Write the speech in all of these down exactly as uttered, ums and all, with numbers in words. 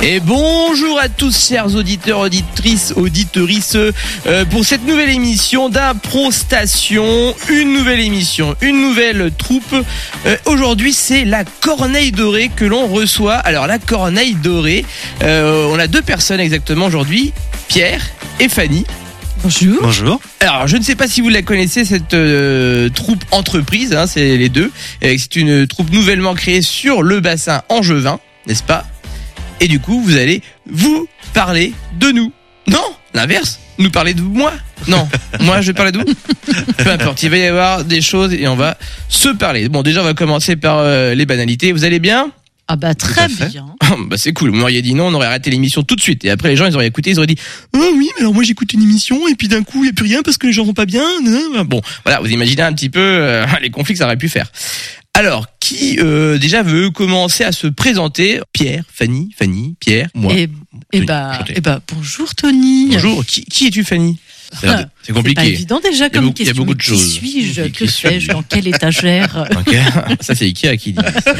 Et bonjour à tous, chers auditeurs, auditrices, auditrices, euh, pour cette nouvelle émission d'Impro Station, une nouvelle émission, une nouvelle troupe. Euh, aujourd'hui, c'est la Corneille Dorée que l'on reçoit. Alors, la Corneille Dorée, euh, on a deux personnes exactement aujourd'hui, Pierre et Fanny. Bonjour. Bonjour. Alors, je ne sais pas si vous la connaissez, cette euh, troupe entreprise, hein, c'est les deux. Euh, c'est une troupe nouvellement créée sur le bassin angevin, n'est-ce pas ? Et du coup, vous allez vous parler de nous. Non, l'inverse. Nous parler de moi. Non, moi je vais parler de vous. Peu importe, il va y avoir des choses et on va se parler. Bon, déjà, on va commencer par euh, les banalités. Vous allez bien ? Ah bah très bien. Bah c'est cool. Vous m'auriez dit non, on aurait arrêté l'émission tout de suite. Et après, les gens, ils auraient écouté, ils auraient dit « Oh oui, mais alors moi j'écoute une émission et puis d'un coup, il n'y a plus rien parce que les gens vont pas bien. » Bon, voilà, vous imaginez un petit peu euh, les conflits que ça aurait pu faire. Alors, qui euh, déjà veut commencer à se présenter ? Pierre, Fanny, Fanny, Pierre, moi. Et, et bah, et bah bonjour Tony. Bonjour. Qui, qui es-tu, Fanny ? C'est, c'est compliqué. C'est pas évident déjà comme beaucoup, question. Il y a beaucoup de qui choses. suis-je ? Qui Que suis-je ? fais-je ? Dans quelle étagère ? Ok. Ça c'est Ikea qui dit.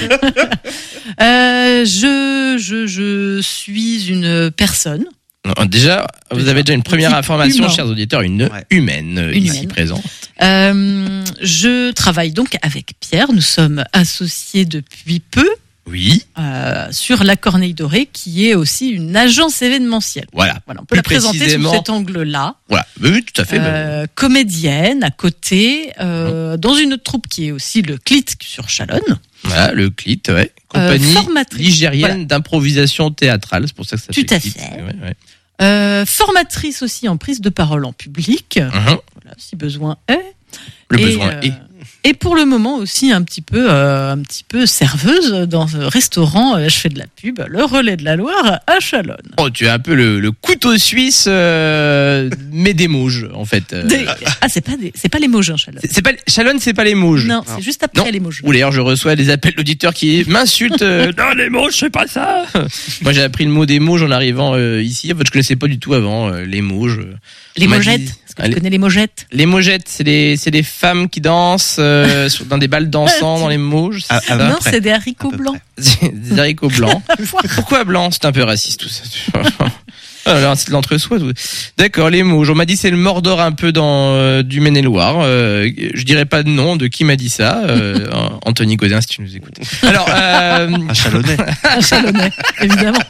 euh, je, je, je suis une personne. Non, déjà, vous avez déjà une première information, humain. chers auditeurs, une Ouais. humaine Une ici humaine. présente. Euh, je travaille donc avec Pierre. Nous sommes associés depuis peu Oui. euh, sur la Corneille Dorée, qui est aussi une agence événementielle. Voilà. Voilà, on peut Plus la présenter sous précisément- cet angle-là. Voilà. Oui, tout à fait. bah, Euh, comédienne à côté, euh, dans une autre troupe qui est aussi le C L I T sur Chalonne. Voilà, le C L I T, ouais. Compagnie Euh, formatrice. ligérienne Voilà. d'improvisation théâtrale. C'est pour ça que ça Tout fait à C L I T. fait. Ouais, ouais. Euh, formatrice aussi en prise de parole en public, Mhm. voilà, si besoin est. Le Et, besoin euh, est. Et pour le moment aussi un petit peu, euh, un petit peu serveuse dans un restaurant. euh, je fais de la pub, le Relais de la Loire à Chalonne. Oh, tu es un peu le, le couteau suisse, euh, mais des Mauges, en fait. Euh, Des- Ah, c'est pas des, c'est pas les Mauges, hein, Chalonne. c'est, c'est pas, Chalonne, c'est pas les Mauges. Non, c'est juste après Non. les Mauges. Ou d'ailleurs, je reçois des appels d'auditeurs qui m'insultent. Euh, non, les Mauges, c'est pas ça. Moi, j'ai appris le mot des Mauges en arrivant euh, ici. En fait, je connaissais pas du tout avant euh, les Mauges. Les On m'a Maugettes. dit- Est-ce que Allez. tu connais les Maugettes? Les Maugettes, c'est des, c'est des femmes qui dansent euh, sur- dans des balles dansant dans les Mauges. C'est Ah, ça ah, Non, près. c'est des À haricots peu blancs. C'est des haricots blancs. Pourquoi blanc ? C'est un peu raciste tout ça. Ah là, c'est de l'entre-soi. Tout. D'accord, les Mauges. On m'a dit c'est le Mordor un peu dans euh, du Maine-et-Loire. Euh, je dirais pas de nom de qui m'a dit ça. Euh, Anthony Godin, si tu nous écoutes. Alors, euh, À Chalonnais. Un Chalonnais, évidemment.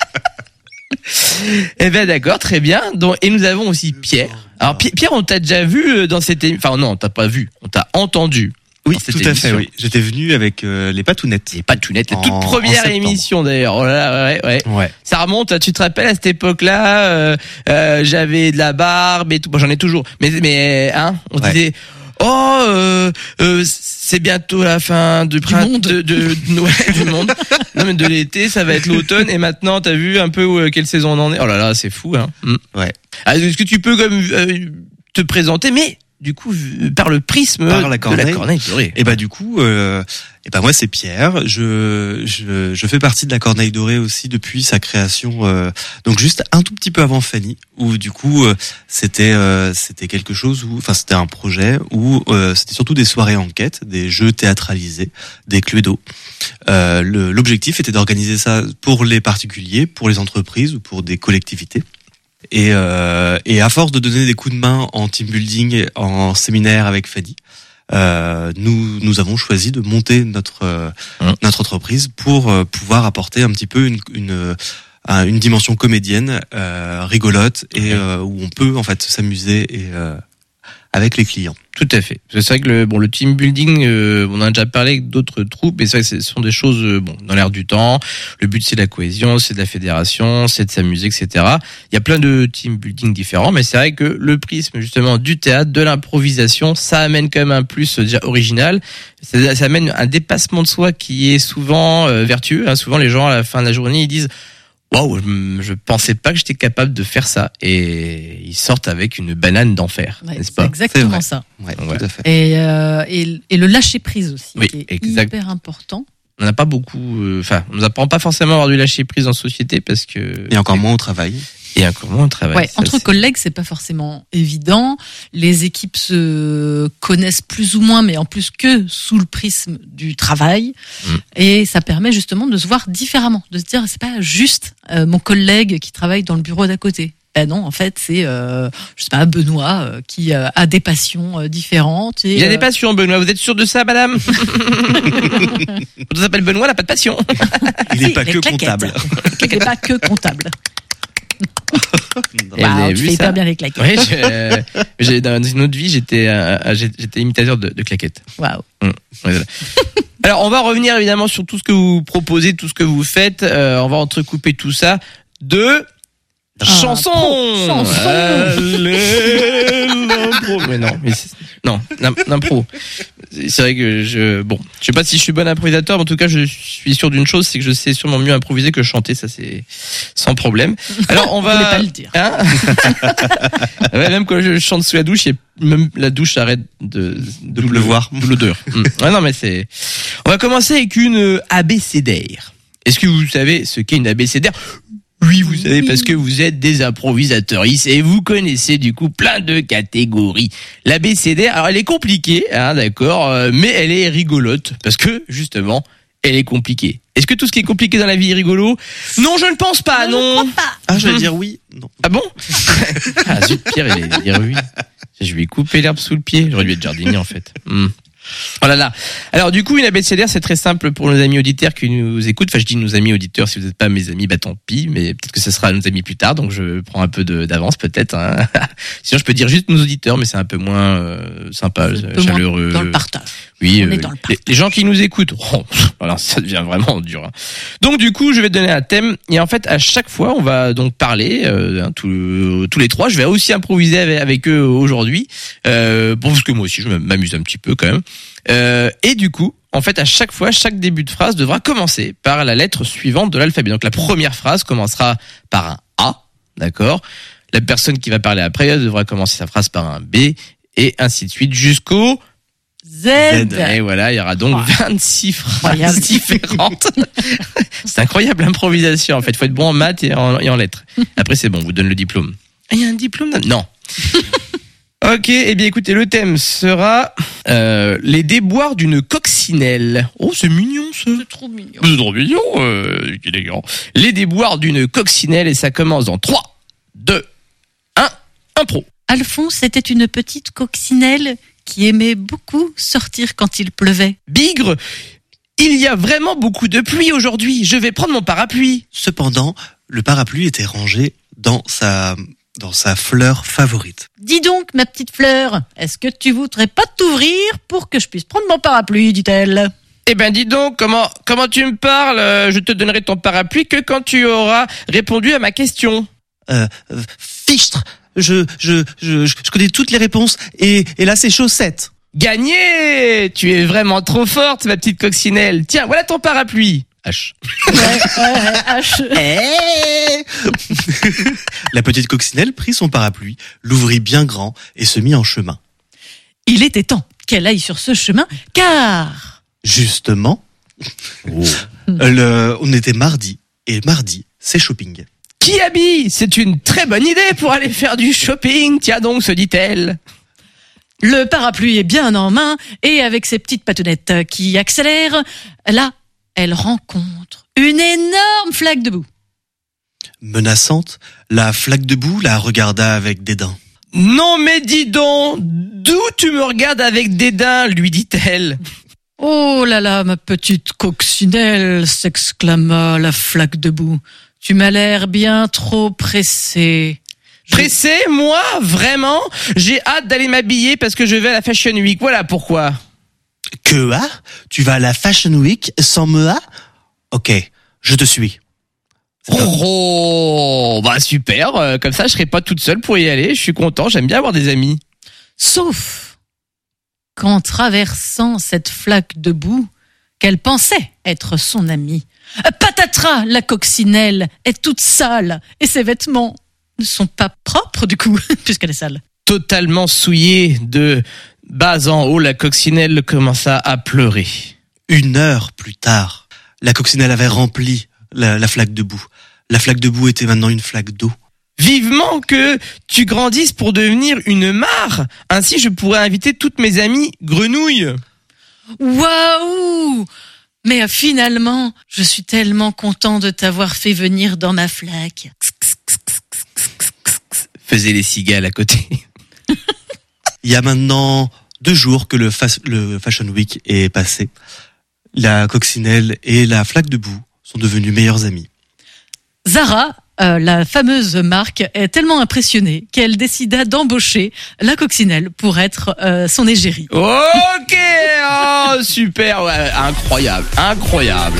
eh ben d'accord, très bien. Donc, et nous avons aussi Pierre. Alors Pi- Pierre, on t'a déjà vu euh, dans cette émission. Enfin non, on t'a pas vu. On t'a entendu. Oui, dans cette tout à fait, émission. oui. J'étais venu avec euh, les patounettes. C'est pas tout net. La En- toute en première septembre. émission d'ailleurs. Oh là là, ouais, ouais. Ouais. Ça remonte, tu te rappelles à cette époque-là, euh, euh, j'avais de la barbe et tout, bon, j'en ai toujours. Mais mais hein, on Ouais. disait oh euh, euh, c'est bientôt la fin du printemps monde. de, de, de Noël du monde. Non mais de l'été, ça va être l'automne et maintenant t'as vu un peu où, quelle saison on en est. Oh là là, c'est fou hein. Mm. Ouais. Ah, est-ce que tu peux comme euh, te présenter mais du coup v- par le prisme Par la de la Corneille. Corneille Dorée. Et bah du coup, euh, et bah moi c'est Pierre. Je, je je fais partie de la Corneille Dorée aussi depuis sa création. Euh, donc juste un tout petit peu avant Fanny, où du coup euh, c'était euh, c'était quelque chose où, enfin c'était un projet où euh, c'était surtout des soirées enquêtes, des jeux théâtralisés, des cluedos. Euh, le- l'objectif était d'organiser ça pour les particuliers, pour les entreprises ou pour des collectivités. Et, euh, et à force de donner des coups de main en team building, en séminaire avec Fanny, euh, nous nous avons choisi de monter notre euh, Hein. notre entreprise pour euh, pouvoir apporter un petit peu une une, euh, une dimension comédienne euh, rigolote et euh, où on peut en fait s'amuser et euh, avec les clients. Tout à fait. C'est vrai que le bon le team building, euh, on en a déjà parlé avec d'autres troupes, et c'est vrai que ce sont des choses euh, bon dans l'air du temps. Le but c'est la cohésion, c'est de la fédération, c'est de s'amuser, et cetera. Il y a plein de team building différents, mais c'est vrai que le prisme justement du théâtre, de l'improvisation, ça amène quand même un plus euh, déjà original. Ça, ça amène un dépassement de soi qui est souvent euh, vertueux. Hein. Souvent les gens à la fin de la journée ils disent waouh, je, je pensais pas que j'étais capable de faire ça, et ils sortent avec une banane d'enfer, Ouais, n'est-ce c'est pas? exactement vrai. ça. Ouais, Ouais. tout à fait. Et, euh, et, et le lâcher prise aussi, Oui, qui est exact. hyper important. On n'a pas beaucoup, enfin, on nous apprend pas forcément à avoir du lâcher prise en société parce que Et encore moins au travail. Et encore moins au travail. Ouais, ça, entre c'est... collègues, c'est pas forcément évident. Les équipes se connaissent plus ou moins, mais en plus que sous le prisme du travail. Mm. Et ça permet justement de se voir différemment, de se dire c'est pas juste euh, mon collègue qui travaille dans le bureau d'à côté. Ben non, en fait, c'est euh, je sais pas Benoît euh, qui euh, a des passions euh, différentes. Et, il a euh... des passions, Benoît. Vous êtes sûr de ça, madame? On s'appelle Benoît, il n'a pas de passion. Il n'est pas que comptable. Il n'est pas que comptable. Et wow, tu fais hyper bien les claquettes. Oui, j'ai, euh, j'ai, dans une autre vie, j'étais, euh, j'étais imitateur de, de claquettes. Waouh. Mmh, voilà. Alors, on va revenir évidemment sur tout ce que vous proposez, tout ce que vous faites. Euh, on va entrecouper tout ça de ah, chansons. Pro, chansons. Allez, l'impro. Mais non, mais c'est, non, l'impro. C'est vrai que je, bon, je sais pas si je suis bon improvisateur, mais en tout cas, je suis sûr d'une chose, c'est que je sais sûrement mieux improviser que chanter, ça c'est sans problème. Alors, on va. Je voulais pas le dire. Hein ouais, même quand je chante sous la douche, et même la douche arrête de, de pleuvoir. De l'odeur. mmh. Ouais, non, mais c'est. On va commencer avec une abécédaire. Est-ce que vous savez ce qu'est une abécédaire? Oui, vous savez, parce que vous êtes des improvisatrices et vous connaissez du coup plein de catégories. L'abécédaire, alors elle est compliquée, hein, d'accord, euh, mais elle est rigolote parce que justement, elle est compliquée. Est-ce que tout ce qui est compliqué dans la vie est rigolo? Non, je ne pense pas, non. non. Je ne crois pas. Ah, je vais dire oui. Non. Ah bon? Ah zut, Pierre, il va dire oui. Je lui ai coupé l'herbe sous le pied. J'aurais dû être jardinier en fait. Hmm. Oh là là. Alors du coup, une abécédaire, c'est très simple pour nos amis auditeurs qui nous écoutent. Enfin, je dis nos amis auditeurs, si vous n'êtes pas mes amis, bah tant pis, mais peut-être que ce sera nos amis plus tard, donc je prends un peu de, d'avance peut-être. Hein. Sinon, je peux dire juste nos auditeurs, mais c'est un peu moins euh, sympa, peu chaleureux. Moins dans le partage. Oui, On euh, est dans le les, les gens qui nous écoutent, oh, alors ça devient vraiment dur. Hein. Donc du coup, je vais donner un thème et en fait, à chaque fois, on va donc parler euh, hein, tous, tous les trois. Je vais aussi improviser avec, avec eux aujourd'hui, euh, bon, parce que moi aussi, je m'amuse un petit peu quand même. Euh, et du coup, en fait, à chaque fois, chaque début de phrase devra commencer par la lettre suivante de l'alphabet. Donc la première phrase commencera par un A, d'accord? La personne qui va parler après devra commencer sa phrase par un B et ainsi de suite jusqu'au Z. Z. Et voilà, il y aura donc vingt-six phrases incroyable. différentes. C'est incroyable l'improvisation. En fait, il faut être bon en maths et en, et en lettres. Après, c'est bon, on vous donne le diplôme. Ah, il y a un diplôme là? Non. Ok, eh bien écoutez, le thème sera euh, les déboires d'une coccinelle. Oh, c'est mignon ça. C'est trop mignon. C'est trop mignon, euh, quel élégant. Les déboires d'une coccinelle et ça commence dans trois, deux, un, impro. Alphonse était une petite coccinelle qui aimait beaucoup sortir quand il pleuvait. Bigre, il y a vraiment beaucoup de pluie aujourd'hui. Je vais prendre mon parapluie. Cependant, le parapluie était rangé dans sa dans sa fleur favorite. Dis donc, ma petite fleur, est-ce que tu voudrais pas t'ouvrir pour que je puisse prendre mon parapluie, dit-elle. Eh ben dis donc, comment comment tu me parles? Je te donnerai ton parapluie que quand tu auras répondu à ma question. Euh, euh fichtre, je, je je je connais toutes les réponses et et là c'est chaussettes. Gagné! Tu es vraiment trop forte, ma petite coccinelle. Tiens, voilà ton parapluie. H. Ouais, ouais, H. Hey La petite coccinelle prit son parapluie, l'ouvrit bien grand et se mit en chemin. Il était temps qu'elle aille sur ce chemin, car... Justement, oh. le, on était mardi, et mardi, c'est shopping. Qui habille? C'est une très bonne idée pour aller faire du shopping, tiens donc, se dit-elle. Le parapluie est bien en main, et avec ses petites patounettes qui accélèrent, là, elle rencontre une énorme flaque de boue. Menaçante, la flaque de boue la regarda avec dédain. Non mais dis donc, d'où tu me regardes avec dédain, lui dit-elle. Oh là là, ma petite coccinelle, s'exclama la flaque de boue. Tu m'as l'air bien trop pressée. Pressée, moi? Vraiment? J'ai hâte d'aller m'habiller parce que je vais à la Fashion Week, voilà pourquoi. Que ah? Tu vas à la Fashion Week sans me ah? Ok, je te suis. Oh, bah super, euh, comme ça je serai pas toute seule pour y aller, je suis content, j'aime bien avoir des amis. Sauf qu'en traversant cette flaque de boue, qu'elle pensait être son amie, patatras, la coccinelle est toute sale et ses vêtements ne sont pas propres du coup, puisqu'elle est sale. Totalement souillée de bas en haut, la coccinelle commença à pleurer. Une heure plus tard, la coccinelle avait rempli la, la flaque de boue. La flaque de boue était maintenant une flaque d'eau. Vivement que tu grandisses pour devenir une mare. Ainsi, je pourrais inviter toutes mes amies grenouilles. Waouh! Mais euh, finalement, je suis tellement content de t'avoir fait venir dans ma flaque. Faisaient les cigales à côté. Il y a maintenant deux jours que le, fa- le Fashion Week est passé. La coccinelle et la flaque de boue sont devenues meilleures amies. Zara, euh, la fameuse marque, est tellement impressionnée qu'elle décida d'embaucher la coccinelle pour être euh, son égérie. Ok, oh, super, ouais, incroyable, incroyable.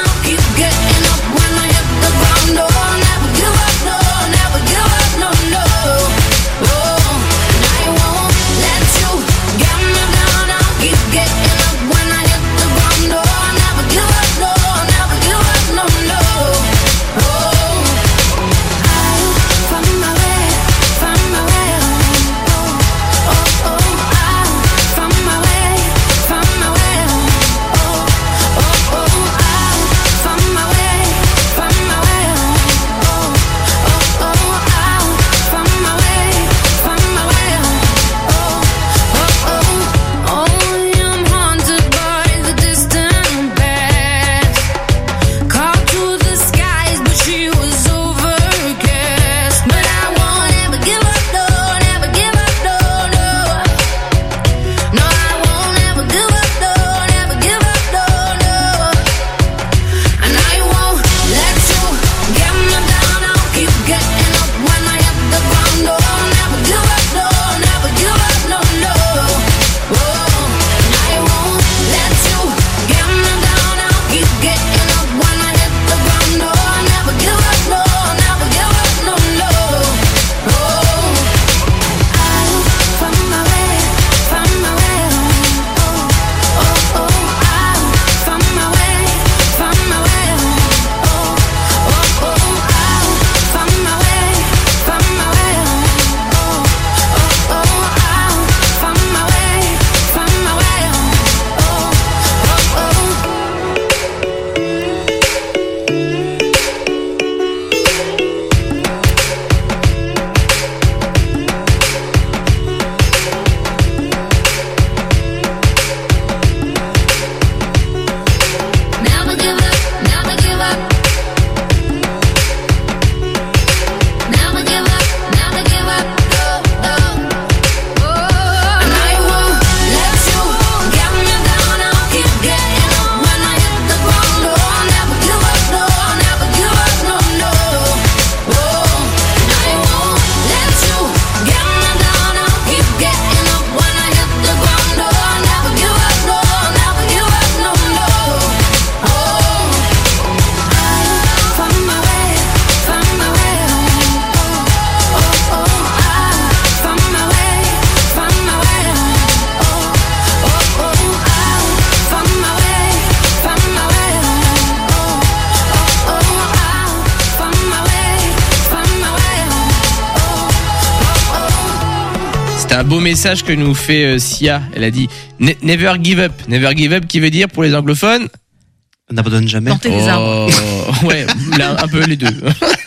Un beau message que nous fait euh, Sia. Elle a dit ne- never give up. Never give up qui veut dire pour les anglophones N'abandonne jamais. Planter des arbres. Oh, ouais, là, un peu les deux.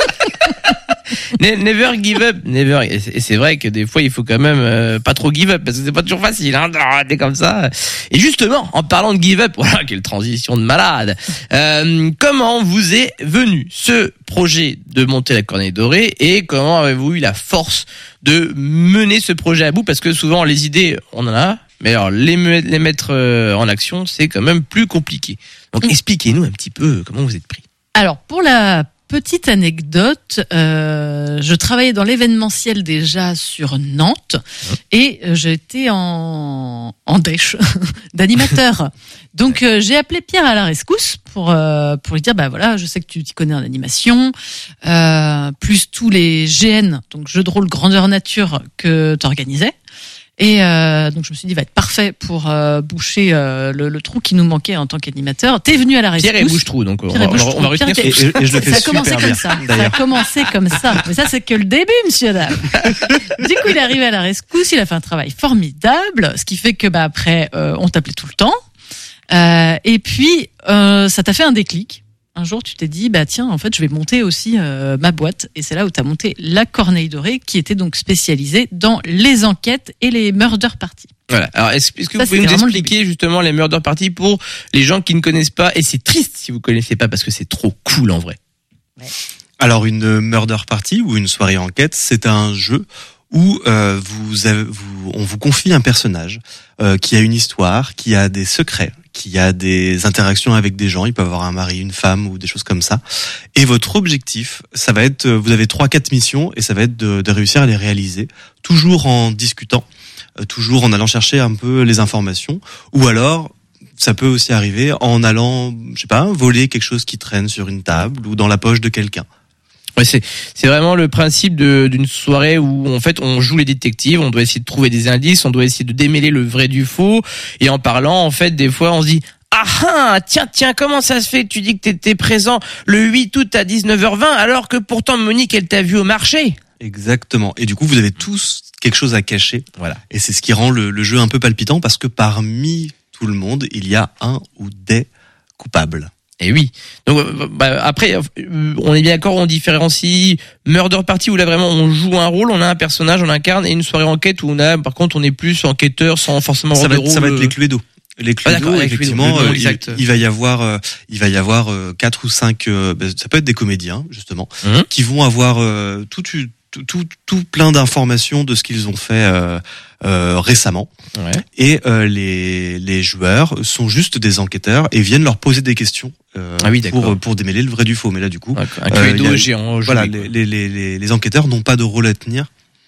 Ne- Never give up, never. Et c'est- et c'est vrai que des fois, il faut quand même euh, pas trop give up parce que c'est pas toujours facile. Hein, d'arrêter comme ça. Et justement, en parlant de give up, voilà, quelle transition de malade. Euh, comment vous est venu ce projet de monter la Corneille Dorée et comment avez-vous eu la force de mener ce projet à bout? Parce que souvent, les idées, on en a, mais alors les, me- les mettre euh, en action, c'est quand même plus compliqué. Donc, Mm. expliquez-nous un petit peu comment vous êtes pris. Alors, pour la petite anecdote, euh, je travaillais dans l'événementiel déjà sur Nantes et euh, j'étais en, en dèche d'animateur. Donc, euh, j'ai appelé Pierre à la rescousse pour, euh, pour lui dire, bah voilà, je sais que tu t'y connais en animation, euh, plus tous les G N, donc jeux de rôle grandeur nature que tu organisais. Et euh, donc je me suis dit, il va être parfait pour euh, boucher euh, le, le trou qui nous manquait en tant qu'animateur. T'es venu à la rescousse. Pierre et Bouche-Trou, donc on Pierre et va, on va, Bouche-Trou. on va retenir Pierre ce- Et, et- et je le fais ça a commencé super comme bien, ça. Ça a d'ailleurs. commencé comme ça. Mais ça, c'est que le début, monsieur dame. Du coup, il est arrivé à la rescousse. Il a fait un travail formidable, ce qui fait que bah après, euh, on t'appelait tout le temps. Euh, et puis, euh, ça t'a fait un déclic. un jour, tu t'es dit, bah tiens, en fait, je vais monter aussi euh, ma boîte. Et c'est là où tu as monté la Corneille Dorée, qui était donc spécialisée dans les enquêtes et les murder parties. Voilà. Alors, est-ce, est-ce que Ça, vous pouvez nous c'était vraiment le expliquer justement les murder parties pour les gens qui ne connaissent pas? Et c'est triste si vous connaissez pas parce que c'est trop cool en vrai. Ouais. Alors une murder party ou une soirée enquête, c'est un jeu où euh, vous, avez, vous on vous confie un personnage euh, qui a une histoire, qui a des secrets, qui a des interactions avec des gens. Il peut avoir un mari, une femme ou des choses comme ça. Et votre objectif, ça va être, vous avez trois, quatre missions et ça va être de, de réussir à les réaliser, toujours en discutant, euh, toujours en allant chercher un peu les informations, ou alors ça peut aussi arriver en allant, je sais pas, voler quelque chose qui traîne sur une table ou dans la poche de quelqu'un. Ouais, c'est c'est vraiment le principe de d'une soirée où en fait on joue les détectives, on doit essayer de trouver des indices, on doit essayer de démêler le vrai du faux, et en parlant en fait des fois on se dit ah ah tiens tiens comment ça se fait que tu dis que t'étais présent le huit août à dix-neuf heures vingt alors que pourtant Monique elle t'a vu au marché. Exactement. Et du coup vous avez tous quelque chose à cacher. Voilà. Et c'est ce qui rend le, le jeu un peu palpitant parce que parmi tout le monde il y a un ou des coupables. Et oui. Donc bah, après, on est bien d'accord, on différencie murder party où là vraiment on joue un rôle, on a un personnage, on incarne, et une soirée enquête où on a, par contre, on est plus enquêteur sans forcément ça rôle va de être, rôle. ça va être les Cluedo. Les Cluedo, ah, effectivement, Cluedo, euh, il, il va y euh. avoir, euh, il va y avoir euh, quatre ou cinq, euh, ben, ça peut être des comédiens justement, mmh. qui vont avoir euh, tout, tout, tout, tout plein d'informations de ce qu'ils ont fait euh, euh, récemment. Ouais. Et euh, les les joueurs sont juste des enquêteurs et viennent leur poser des questions euh, ah oui, pour pour démêler le vrai du faux. Mais là, du coup, un Cluedo euh, géant. Voilà, joué, les, les les les enquêteurs n'ont pas de rôle à tenir.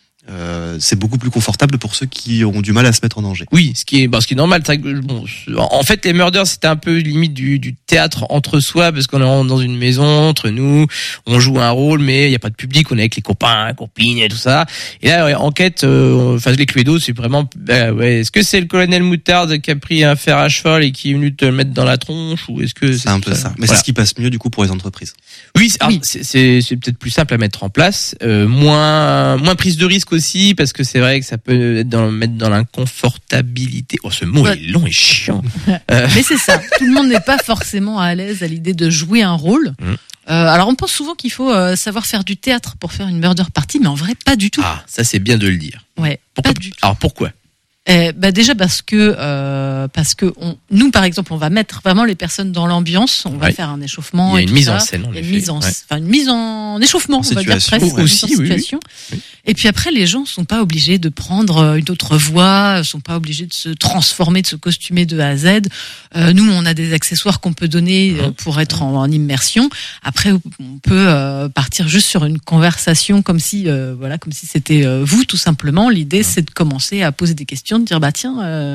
Euh, c'est beaucoup plus confortable pour ceux qui ont du mal à se mettre en danger. Oui, ce qui est, bon, ce qui est normal. C'est que, bon, en fait, les murders, c'était un peu limite du, du théâtre entre soi, parce qu'on est dans une maison, entre nous, on joue un rôle, mais il n'y a pas de public, on est avec les copains, copines et tout ça. Et là, ouais, enquête, euh, enfin, les Cluedo, c'est vraiment, bah, ouais, est-ce que c'est le colonel Moutarde qui a pris un fer à cheval et qui est venu te le mettre dans la tronche, ou est-ce que c'est, c'est un peu ça, ça. Mais voilà. C'est ce qui passe mieux, du coup, pour les entreprises. Oui, c'est, oui. Alors, c'est, c'est, c'est peut-être plus simple à mettre en place, euh, moins, moins prise de risque aussi, parce que c'est vrai que ça peut être dans, mettre dans l'inconfortabilité. Oh, ce mot ouais. est long et chiant. euh. Mais c'est ça. Tout le monde n'est pas forcément à l'aise à l'idée de jouer un rôle. Mmh. Euh, alors, on pense souvent qu'il faut euh, savoir faire du théâtre pour faire une murder party, mais en vrai, pas du tout. Ah, ça, c'est bien de le dire. Ouais. Pourquoi, pas du tout. Alors, pourquoi? Eh, bah déjà parce que euh, parce que on, nous par exemple on va mettre vraiment les personnes dans l'ambiance, on va ouais. faire un échauffement. Il y a et une tout mise ça. en scène, en une effet. mise en, ouais. enfin une mise en échauffement, en on va dire presque, aussi, une oui, situation. Oui. Et puis après les gens sont pas obligés de prendre une autre voix, sont pas obligés de se transformer, de se costumer de A à Z. Euh, nous on a des accessoires qu'on peut donner mmh. pour être en, en immersion. Après on peut euh, partir juste sur une conversation comme si euh, voilà comme si c'était euh, vous tout simplement. L'idée mmh. c'est de commencer à poser des questions, de dire bah tiens. Euh,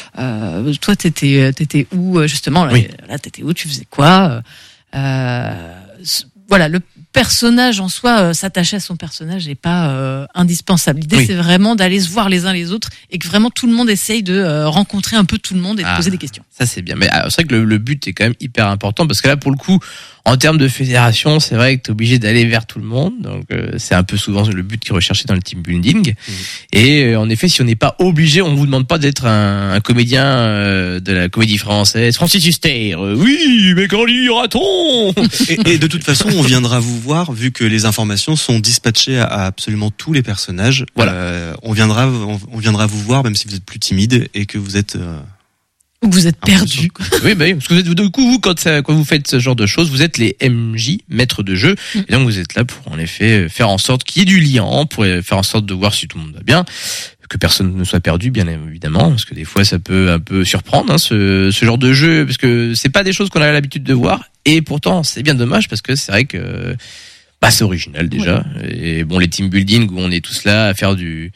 Euh, toi, t'étais, t'étais où justement là, oui. là, t'étais où, tu faisais quoi euh, Voilà, le personnage en soi, euh, s'attacher à son personnage n'est pas euh, indispensable. L'idée, oui. c'est vraiment d'aller se voir les uns les autres et que vraiment tout le monde essaye de euh, rencontrer un peu tout le monde et de ah, poser des questions. Ça, c'est bien. Mais alors, c'est vrai que le, le but est quand même hyper important parce que là, pour le coup, en termes de fédération, c'est vrai que t'es obligé d'aller vers tout le monde. Donc, euh, c'est un peu souvent le but qui est recherché dans le team building. Mmh. Et euh, en effet, si on n'est pas obligé, on vous demande pas d'être un, un comédien euh, de la comédie française, Francis Huster. Euh, oui, mais quand y aura-t-on et, et de toute façon, on viendra vous voir vu que les informations sont dispatchées à, à absolument tous les personnages. Voilà. Euh, on viendra, on, on viendra vous voir même si vous êtes plus timide et que vous êtes. Euh, Ou vous êtes perdu. Oui, bah oui, parce que vous êtes, du coup, vous, quand, ça, quand vous faites ce genre de choses, vous êtes les M J, maîtres de jeu, mmh. et donc vous êtes là pour, en effet, faire en sorte qu'il y ait du lien, pour faire en sorte de voir si tout le monde va bien, que personne ne soit perdu, bien évidemment, parce que des fois, ça peut un peu surprendre, hein, ce, ce genre de jeu, parce que c'est pas des choses qu'on a l'habitude de voir, et pourtant, c'est bien dommage, parce que c'est vrai que, bah, c'est original, déjà, ouais. Et bon, les team building, où on est tous là à faire du,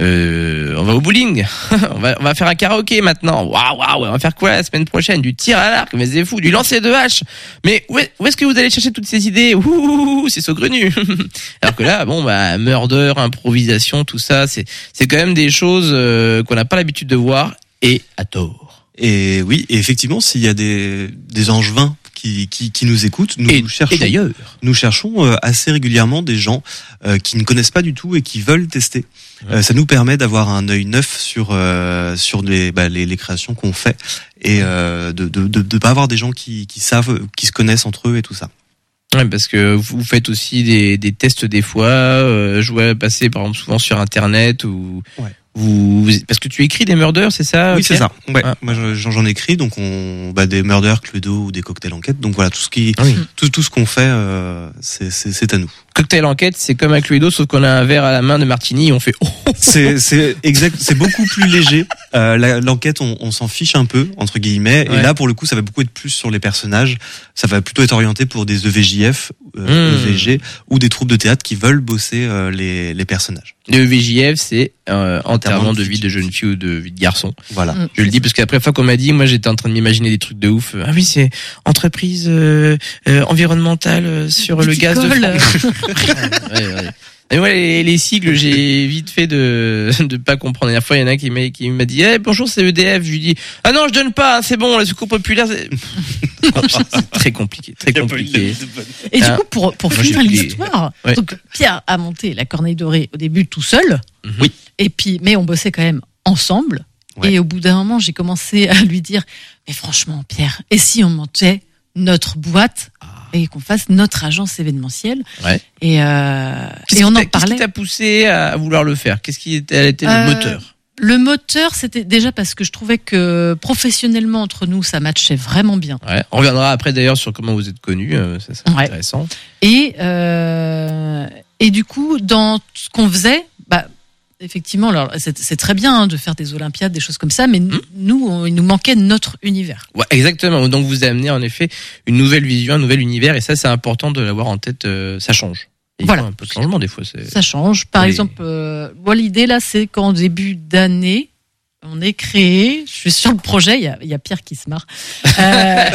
Euh, on va au bowling, on va on va faire un karaoké maintenant. Waouh waouh, on va faire quoi la semaine prochaine? Du tir à l'arc, mais c'est fou, du lancer de hache. Mais où est, où est-ce que vous allez chercher toutes ces idées? Ouh, c'est saugrenu. Alors que là, bon bah murder, improvisation, tout ça, c'est c'est quand même des choses euh, qu'on n'a pas l'habitude de voir et à tort. Et oui, et effectivement, s'il y a des des angevins qui qui, qui nous écoutent. Nous Et, cherchons, et d'ailleurs, nous cherchons euh, assez régulièrement des gens euh, qui ne connaissent pas du tout et qui veulent tester. Ouais. Euh, ça nous permet d'avoir un œil neuf sur euh, sur les, bah, les les créations qu'on fait et euh, de de de, de pas avoir des gens qui qui savent, qui se connaissent entre eux et tout ça. ouais, parce que vous faites aussi des, des tests des fois. Euh, je vois passer par exemple souvent sur Internet ou Ouais. vous, vous- parce que tu écris des murders, c'est ça? Oui, c'est Pierre ça. Ouais. Ah. Moi, j'en j'en écris, donc on, bah, des murders, Cluedo ou des cocktails enquête. Donc voilà, tout ce qui, Ah oui. tout, tout ce qu'on fait, euh, c'est, c'est, c'est à nous. Cocktail enquête, c'est comme un Cluedo, sauf qu'on a un verre à la main de martini et on fait. Oh, C'est, c'est exact, c'est beaucoup plus léger. Euh, la- l'enquête, on, on s'en fiche un peu entre guillemets. Ouais. Et là, pour le coup, ça va beaucoup être plus sur les personnages. Ça va plutôt être orienté pour des E V J F, euh, Mmh. E V G ou des troupes de théâtre qui veulent bosser euh, les, les personnages. le V J F, c'est euh, enterrement de de vie vie. de jeune fille ou de vie de garçon. Voilà. Mm. Je le dis parce qu'après fois qu'on m'a dit, moi j'étais en train de m'imaginer des trucs de ouf. Ah oui, c'est entreprise euh, euh, environnementale euh, sur le gaz de Viticole. France. Ouais, ouais. Et moi, les, les sigles, j'ai vite fait de de pas comprendre. La dernière fois, il y en a qui m'a qui m'a dit eh, bonjour, c'est E D F. Je lui dis ah non, je donne pas, hein, c'est bon, la secours populaire. C'est c'est très compliqué, très compliqué. Et Ah. du coup, pour, pour Moi, finir j'ai pris- l'histoire, Ouais. donc Pierre a monté la Corneille Dorée au début tout seul. Oui. Et puis, mais on bossait quand même ensemble. Ouais. Et au bout d'un moment, j'ai commencé à lui dire, mais franchement, Pierre, et si on montait notre boîte et qu'on fasse notre agence événementielle? Ouais. Et, euh, Qu'est-ce et on qui en t'a- Qu'est-ce parlait. qui t'a poussé à vouloir le faire? Qu'est-ce qui était, elle était le Euh, moteur? Le moteur, c'était déjà parce que je trouvais que professionnellement entre nous, ça matchait vraiment bien. Ouais. On reviendra après d'ailleurs sur comment vous êtes connus. euh, ça, c'est Ouais. intéressant. Et euh, et du coup, dans ce qu'on faisait, bah effectivement, alors c'est c'est très bien hein, de faire des Olympiades, des choses comme ça, mais nous, nous, on- il nous manquait notre univers. Ouais, exactement. Donc vous amenez en effet une nouvelle vision, un nouvel univers, et ça c'est important de l'avoir en tête. euh, ça change. Et il Voilà. faut un peu de changement des fois. C'est... Ça change. Par Oui. exemple, euh, moi l'idée là, c'est qu'en début d'année, on est créé. Je suis sur le projet. Il y a, il y a Pierre qui se marre. Euh,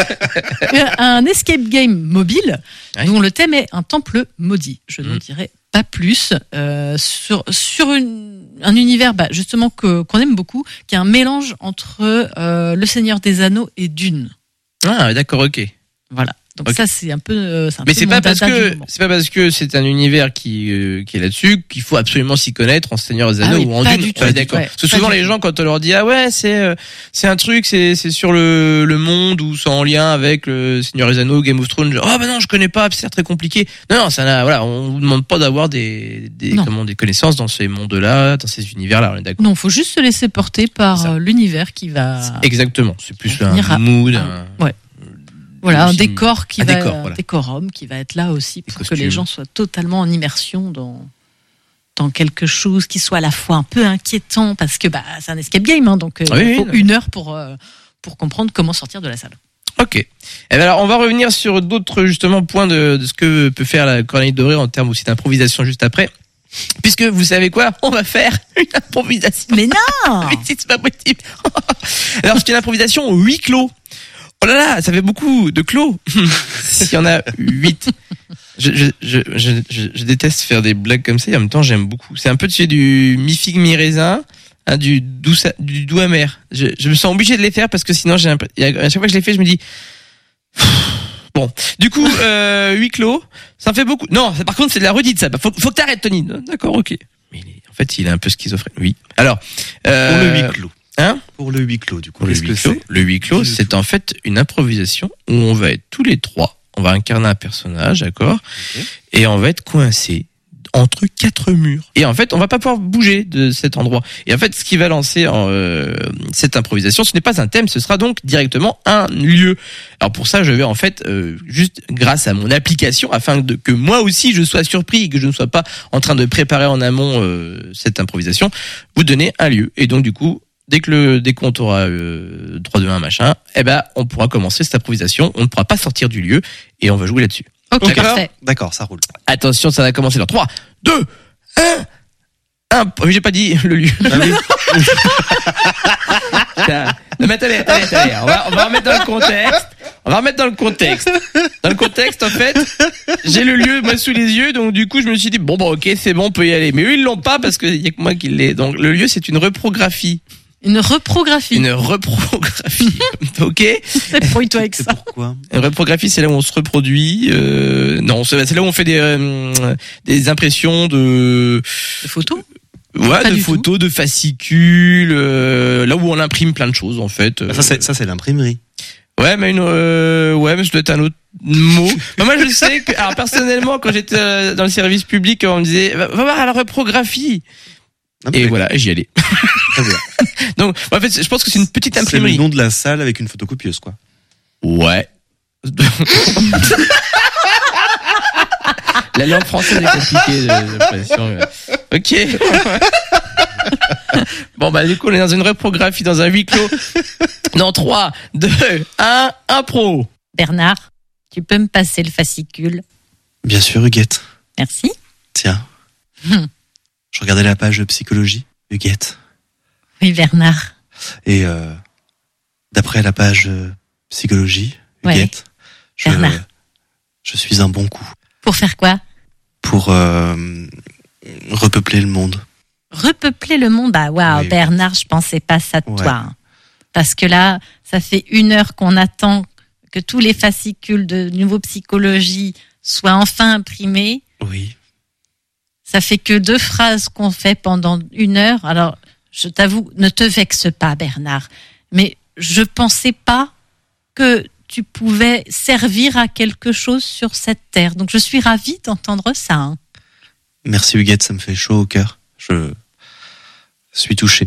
un escape game mobile Ouais. dont le thème est un temple maudit. Je n'en Mhm. dirai pas plus euh, sur sur une, un univers bah, justement que qu'on aime beaucoup, qui est un mélange entre euh, Le Seigneur des Anneaux et Dune. Ah d'accord, ok. Voilà. Donc Ok. ça c'est un peu. euh, c'est un Mais peu c'est mon pas parce dada du que moment. c'est pas parce que c'est un univers qui euh, qui est là-dessus qu'il faut absolument s'y connaître en Seigneur des Anneaux Ah oui, ou en pas Dune. du tout. Ouais, d'accord. Ouais, Parce que pas souvent du les tout. gens quand on leur dit ah ouais c'est euh, c'est un truc c'est c'est sur le le monde ou c'est en lien avec le Seigneur des Anneaux, Game of Thrones. Genre, oh bah non je connais pas, c'est très compliqué. Non non ça n'a, voilà, on vous demande pas d'avoir des des Non. comment des connaissances dans ces mondes-là, dans ces univers-là. On est d'accord. Non, faut juste se laisser porter par C'est ça. euh, l'univers qui va. Exactement. C'est plus On un finira- mood. un- un- ouais. Voilà, un aussi- décor qui un va, décor, un voilà. décorum qui va être là aussi pour que costumes. les gens soient totalement en immersion dans dans quelque chose qui soit à la fois un peu inquiétant parce que bah c'est un escape game hein, donc euh, Oui, il faut oui, une heure pour euh, pour comprendre comment sortir de la salle. Ok. Eh ben alors, on va revenir sur d'autres justement points de, de ce que peut faire la Corneille Dorée en termes aussi d'improvisation juste après. Puisque vous savez quoi, on va faire une improvisation. Mais non. Mais si, c'est pas possible. Alors c'est une improvisation au huis clos. Oh là là, ça fait beaucoup de clos. S'il y en a huit. Je, je, je, je, je, je déteste faire des blagues comme ça et en même temps j'aime beaucoup. C'est un peu tu sais, du mi-figue mi-raisin, hein, du doux sa- du doux amer. Je, je me sens obligé de les faire parce que sinon j'ai un peu- à chaque fois que je les fais je me dis bon. Du coup euh, huis clos, ça me fait beaucoup. Non, ça, par contre c'est de la redite ça. Faut, faut que t'arrêtes Tony. D'accord, ok. Mais il est- en fait il est un peu schizophrène. Oui. Alors euh, Pour le huis clos. Hein Pour le huis clos, du coup. Pour le Qu'est-ce huis que clos, c'est le huis clos, Dis-le c'est tout. en fait une improvisation où on va être tous les trois, on va incarner un personnage, d'accord, Ok. et on va être coincé entre quatre murs. Et en fait, on va pas pouvoir bouger de cet endroit. Et en fait, ce qui va lancer euh, cette improvisation, ce n'est pas un thème, ce sera donc directement un lieu. Alors pour ça, je vais en fait euh, juste grâce à mon application, afin de, que moi aussi je sois surpris et que je ne sois pas en train de préparer en amont euh, cette improvisation, vous donner un lieu. Et donc du coup, dès que le décompte aura euh, trois, deux, un, machin, eh ben on pourra commencer cette improvisation. On ne pourra pas sortir du lieu et on va jouer là-dessus. Ok, D'accord. parfait. D'accord, ça roule. Attention, ça va commencer dans trois, deux, un, un. Oh, j'ai pas dit le lieu. Ah oui. Putain. Non, mais attendez, attendez, attendez. On va, on va remettre dans le contexte. On va remettre dans le contexte. Dans le contexte, en fait, j'ai le lieu, moi, sous les yeux. Donc, du coup, je me suis dit, bon, bon, ok, c'est bon, on peut y aller. Mais eux, ils l'ont pas parce qu'il y a que moi qui l'ai. Donc, le lieu, c'est une reprographie. Une reprographie. Une reprographie. Ok. Débrouille-toi avec C'est ça. pourquoi? Une reprographie, c'est là où on se reproduit. Euh, non, c'est c'est là où on fait des euh, des impressions de Des photos. ouais, Pas de du photos, de fascicules. Euh, là où on imprime plein de choses en fait. Ah, Ça, c'est, ça, c'est l'imprimerie. Ouais, mais une, euh, ouais, mais ça doit être un autre mot. Mais moi, je sais que, alors personnellement, quand j'étais euh, dans le service public, on me disait, va, va voir à la reprographie. Ah, bah, Et voilà, et j'y allais. très bien. Donc, en fait, je pense que c'est une petite C'est le imprimerie. nom de la salle avec une photocopieuse, quoi. Ouais. La langue française est compliquée, j'ai l'impression. Ok. Bon, bah, du coup, on est dans une reprographie, dans un huis clos. Dans trois, deux, un, impro. Bernard, tu peux me passer le fascicule? Bien sûr, Huguette. Merci. Tiens. Hmm. Je regardais la page de psychologie, Huguette. Oui, Bernard. Et euh, d'après la page euh, psychologie, Ouais. Huguette, je, Bernard. je suis un bon coup Pour faire quoi? pour euh, repeupler le monde. Repeupler le monde. Ah, waouh, Oui. Bernard, je pensais pas ça de Ouais. toi. hein. Parce que là, ça fait une heure qu'on attend que tous les fascicules de Nouveau Psychologie soient enfin imprimés. Oui. Ça fait que deux phrases qu'on fait pendant une heure. Alors, je t'avoue, ne te vexe pas, Bernard. Mais je pensais pas que tu pouvais servir à quelque chose sur cette terre. Donc, je suis ravie d'entendre ça. hein. Merci Huguette, ça me fait chaud au cœur. Je suis touché.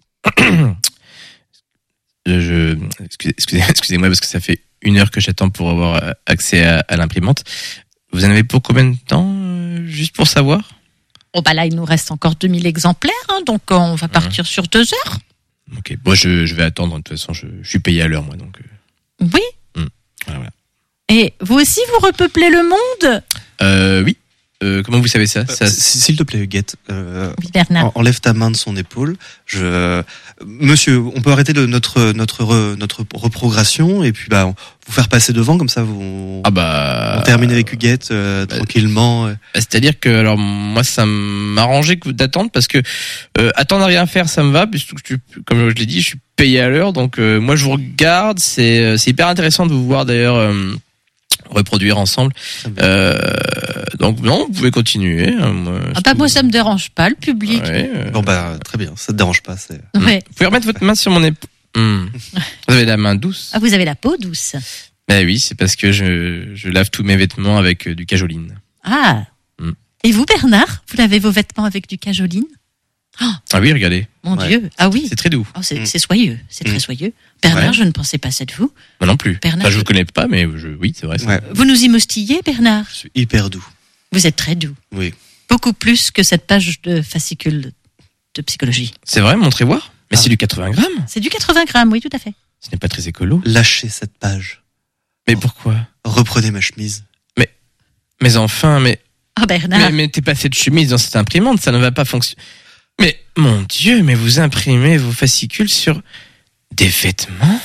Je, je- excusez, excusez, excusez-moi parce que ça fait une heure que j'attends pour avoir euh, accès à, à l'imprimante. Vous en avez pour combien de temps, euh, juste pour savoir? Oh, bah là, il nous reste encore deux mille exemplaires. hein, donc, euh, on va partir sur deux heures. Ok, bon, je, je vais attendre. De toute façon, je, je suis payé à l'heure, moi, donc. euh, Oui. voilà, voilà. Et vous aussi, vous repeuplez le monde? Euh, oui. Euh, comment vous savez ça, ça Euh, s- S'il te plaît, Huguette, euh, Oui, Bernard. en- enlève ta main de son épaule. Je, Monsieur, on peut arrêter le, notre notre re- notre reprogramation et puis bah on- vous faire passer devant comme ça. Vous, Ah bah. on termine avec Huguette euh, bah, tranquillement. euh. C'est-à-dire que, alors, moi, ça m'arrangeait que d'attendre parce que euh, attendre à rien faire, ça me va, puisque je suis, comme je l'ai dit, je suis payé à l'heure. Donc, euh, moi, je vous regarde. C'est, euh, c'est hyper intéressant de vous voir d'ailleurs euh, reproduire ensemble. Très bien. Euh, donc, non, vous pouvez continuer. hein, Moi, Ah bah, moi, ça me dérange pas, le public. Ouais, euh, Bon bah très bien, ça te dérange pas. C'est... Ouais. Vous pouvez remettre votre main sur mon épaule. Hmm. Vous avez la main douce. Ah, vous avez la peau douce. Ben oui, c'est parce que je, je lave tous mes vêtements avec euh, du cajoline. Ah. Mm. Et vous, Bernard, vous lavez vos vêtements avec du cajoline? Ah oui, regardez, Mon Ouais. Dieu. Ah oui. c'est très doux. Oh, c'est Mm. c'est soyeux. C'est Mm. très soyeux. Bernard, Ouais. je ne pensais pas ça de vous. Moi non plus. Bernard, Enfin, je je- vous connais pas, mais je, oui, c'est vrai. ça. Ouais, Vous nous y moustillez, Bernard? je suis hyper doux. Vous êtes très doux. Oui. Beaucoup plus que cette page de fascicule de psychologie. C'est vrai, montrez voir. Mais Ah. c'est du quatre-vingts grammes. C'est du quatre-vingts grammes, oui, tout à fait. Ce n'est pas très écolo. Lâchez cette page. Mais pourquoi? Reprenez ma chemise. Mais enfin, mais Ah, Bernard. mais, mais t'es passé de chemise dans cette imprimante, ça ne va pas fonctionner. Mais mon Dieu, mais vous imprimez vos fascicules sur des vêtements?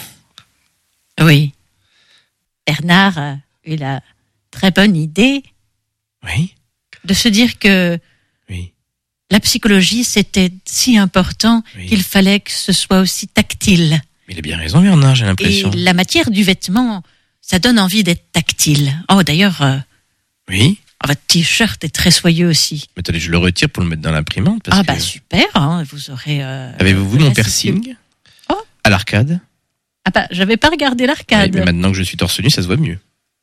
Oui. Bernard a eu la très bonne idée Oui, de se dire que oui, la psychologie, c'était si important oui. qu'il fallait que ce soit aussi tactile. Mais il a bien raison, Bernard, j'ai Et l'impression. la matière du vêtement, ça donne envie d'être tactile. Oh, d'ailleurs, euh, Oui. votre t-shirt est très soyeux aussi. Mais attendez, je le retire pour le mettre dans l'imprimante. parce Ah, que- bah super, hein, vous aurez... euh, Avez-vous vu le mon fascicule. piercing? Oh. À l'arcade? Ah bah, j'avais pas regardé Oui, l'arcade. mais maintenant que je suis torse nu, ça se voit mieux.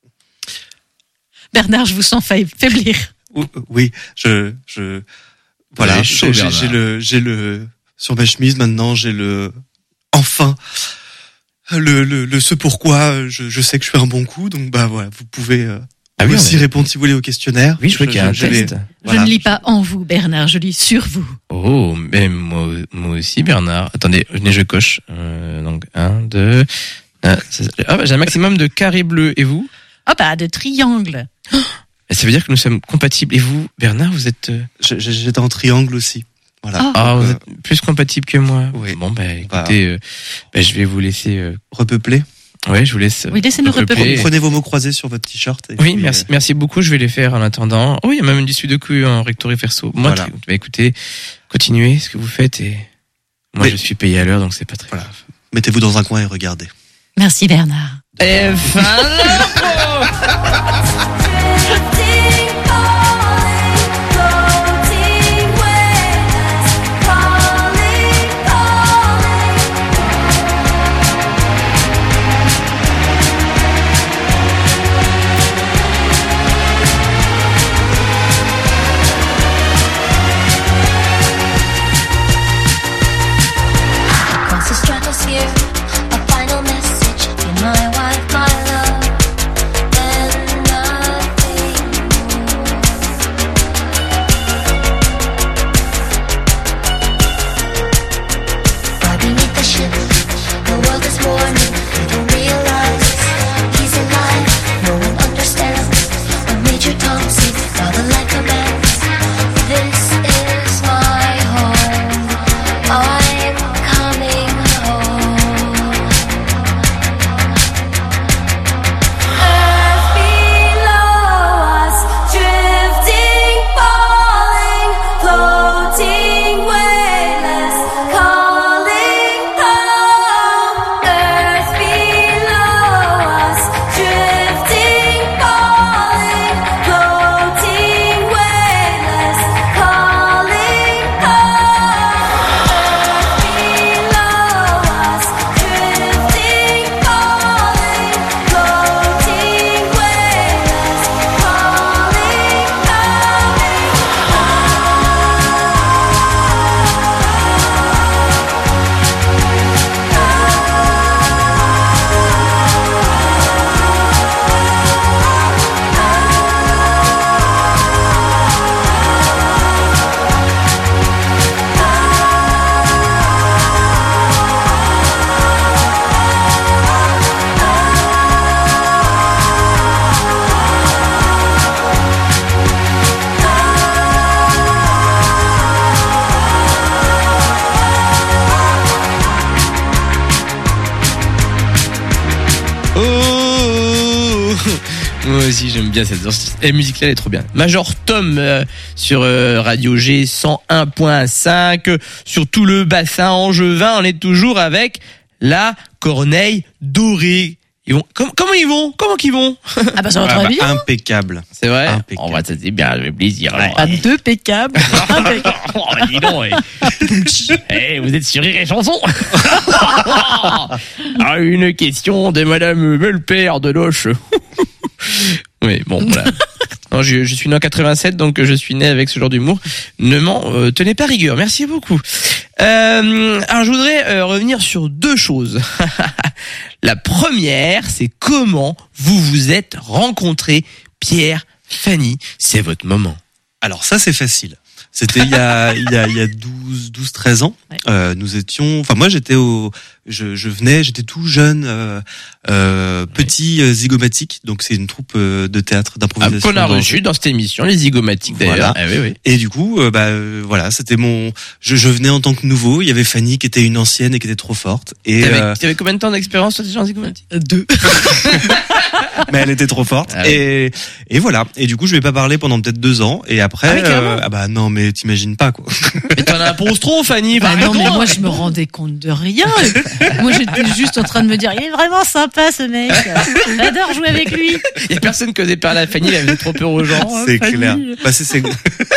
Bernard, je vous sens fa- faiblir. Oui, je, je, voilà, avez chaud, j'ai, Bernard. j'ai le, j'ai le, sur ma chemise maintenant, j'ai le, enfin, le, le, le ce pourquoi je, je sais que je fais un bon coup, donc bah voilà, vous pouvez euh, Ah oui, aussi on est- répondre si vous voulez au questionnaire. Oui, je vois qu'il y a un je l'ai- test. voilà. Je ne lis pas en vous, Bernard, je lis sur vous. Oh, mais moi, moi aussi, Bernard. Attendez, venez, je coche. Euh, donc, un, deux... Ah, ça- ah, bah, j'ai un maximum de carrés bleus. Et vous? Ah bah, de triangle. Et ça veut dire que nous sommes compatibles. Et vous, Bernard, vous êtes... euh, Je- je- J'étais en triangle aussi. Voilà. Ah. Ah, Donc, vous euh, êtes plus compatible que moi. Oui. Bon, bah, Bah. écoutez, euh, bah, je vais vous laisser... Euh... repeupler. Ouais, je vous laisse... euh, Oui, laissez-nous repeupler. Et- Prenez vos mots croisés sur votre t-shirt. et Oui, puis, merci, euh, merci beaucoup. Je vais les faire en attendant. Oh, il y a même une dispute de coups en recto et verso. Moi, Voilà. tu- bah, écoutez, continuez ce que vous faites et Moi, Mais- je suis payé à l'heure, donc c'est pas très Voilà. grave. Mettez-vous dans un coin et regardez. Merci Bernard. Et fin de l'info. Across the stratosphere, a final message in my wife, my love, and nothing more. Far beneath the ship, the world is mourning. They don't realize he's alive. No one understands a Major Tom sings while the light commands. This is my home. I'm coming home. Earth below us, drifting, falling, floating, weightless, calling home. Earth below us, drifting, falling, floating, weightless, calling home. Below us, drifting, falling, floating, weightless, Oh, moi aussi j'aime bien cette sortie. La musique là elle est trop bien. Major Tom euh, sur euh, Radio G cent un point cinq, sur tout le bassin angevin, on est toujours avec la Corneille dorée. Ils vont com- comment ils vont Comment qu'ils vont Ah bah ça va Ah très bah, bien. impeccable. C'est vrai. Impeccable. On va ça c'est bien, avec plaisir. alors. Pas deux pécables. Impeccable. Oh, bah, dis donc, eh. Eh, vous êtes sur Rire et Chanson. Ah, une question de Madame Melpère de Loche. Oui, bon, voilà. Non, je, je suis né en quatre-vingt-sept, donc je suis né avec ce genre d'humour. Ne m'en euh, tenez pas rigueur. Merci beaucoup. Euh, alors, je voudrais euh, revenir sur deux choses. La première, c'est comment vous vous êtes rencontrés, Pierre, Fanny. C'est votre moment. Alors ça c'est facile. C'était il y a il y a il y a douze douze treize ans. Ouais. Euh, nous étions enfin moi j'étais au je je venais, j'étais tout jeune euh, euh petit euh, zygomatique. Donc c'est une troupe euh, de théâtre Ah, d'improvisation. qu'on a d'Angers. reçu dans cette émission, les zygomatiques d'ailleurs. Voilà. Ah, oui, oui. Et du coup, euh, bah euh, voilà, c'était mon. Je, je venais en tant que nouveau. Il y avait Fanny qui était une ancienne et qui était trop forte. Et T'avais, euh, t'avais combien de temps d'expérience toi déjà en zygomatique? Deux. mais elle était trop forte. Ah oui. Et et voilà. Et du coup, je vais pas parler pendant peut-être deux ans. Et après, Ah oui, carrément. ah bah non, mais t'imagines pas quoi. Mais t'en imposes trop, Fanny. Bah bah, non, mais arrête-toi. moi je me rendais compte de rien. Moi j'étais juste en train de me dire, il est vraiment sympa ce mec. J'adore jouer avec lui. Il y a personne qui osait parler à Fanny, elle faisait trop peur aux gens. c'est Fanny. clair. Bah c'est c'est.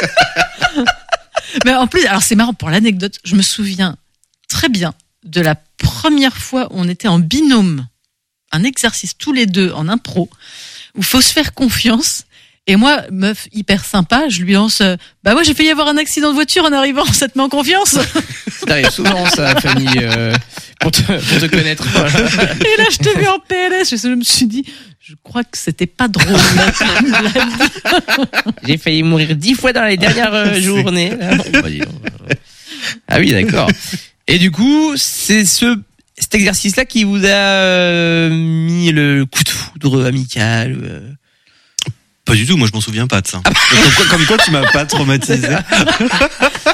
Mais en plus, alors c'est marrant pour l'anecdote, je me souviens très bien de la première fois où on était en binôme, un exercice tous les deux en impro, où faut se faire confiance. Et moi, meuf hyper sympa, je lui lance, euh, bah moi j'ai failli avoir un accident de voiture en arrivant, ça te met en confiance. Ça arrive souvent ça, Fanny, euh, pour, te, pour te connaître. Et là je te vu en P L S, je me suis dit, je crois que c'était pas drôle. Là. J'ai failli mourir dix fois dans les dernières euh, journées. Ah, bon, bah, dis donc. Ah oui, d'accord. Et du coup, c'est ce cet exercice-là qui vous a euh, mis le coup de foudre amical. Euh... Pas du tout. Moi, je m'en souviens pas de ça. comme, quoi, comme quoi, tu m'as pas traumatisé.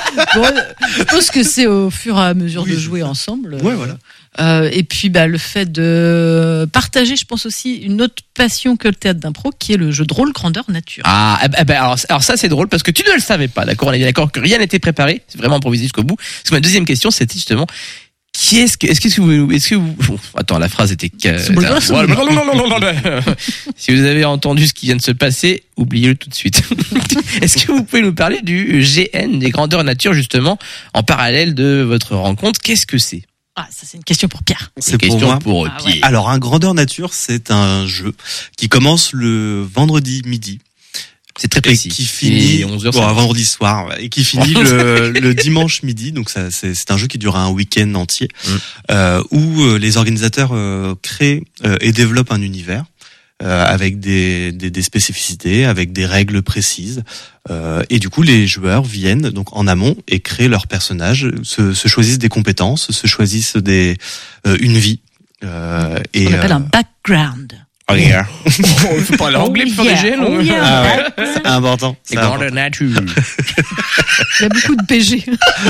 Bon, je pense que c'est au fur et à mesure Oui, de c'est jouer ça. ensemble. Ouais, voilà. Euh, et puis bah, le fait de partager, je pense aussi, une autre passion que le théâtre d'impro, qui est le jeu de rôle grandeur nature. Ah, eh ben, eh ben, alors, alors ça c'est drôle parce que tu ne le savais pas, d'accord? On est bien d'accord que rien n'était préparé, c'est vraiment improvisé jusqu'au bout. Parce que ma deuxième question c'était justement qui est-ce que est-ce que vous est-ce que vous bon, attends, la phrase était ca- C'est bon, attends, c'est voilà, bon. non, non, non, non, non, non. Si vous avez entendu ce qui vient de se passer, oubliez-le tout de suite. Est-ce que vous pouvez nous parler du G N des grandeurs nature justement en parallèle de votre rencontre? Qu'est-ce que c'est? Ah, ça c'est une question pour Pierre. C'est une pour question moi. pour euh, Ah ouais. Pierre. Alors, un grandeur nature, c'est un jeu qui commence le vendredi midi. C'est très Et précis. qui finit Et onze heures, bon, ça un va. vendredi soir ouais, et qui finit le, le dimanche midi. Donc ça, c'est, c'est un jeu qui dure un week-end entier Mm. euh, où euh, les organisateurs euh, créent euh, et développent un univers euh, avec des, des, des spécificités, avec des règles précises. Euh, et du coup, les joueurs viennent donc en amont et créent leurs personnages, se, se choisissent des compétences, se choisissent des euh, une vie. Euh, et On appelle euh, un background. oh yeah. Il faut parler anglais pour faire des G N. Oh ou- yeah. Ah ouais, c'est important. C'est c'est important. grandeur nature. Il y a beaucoup de P G.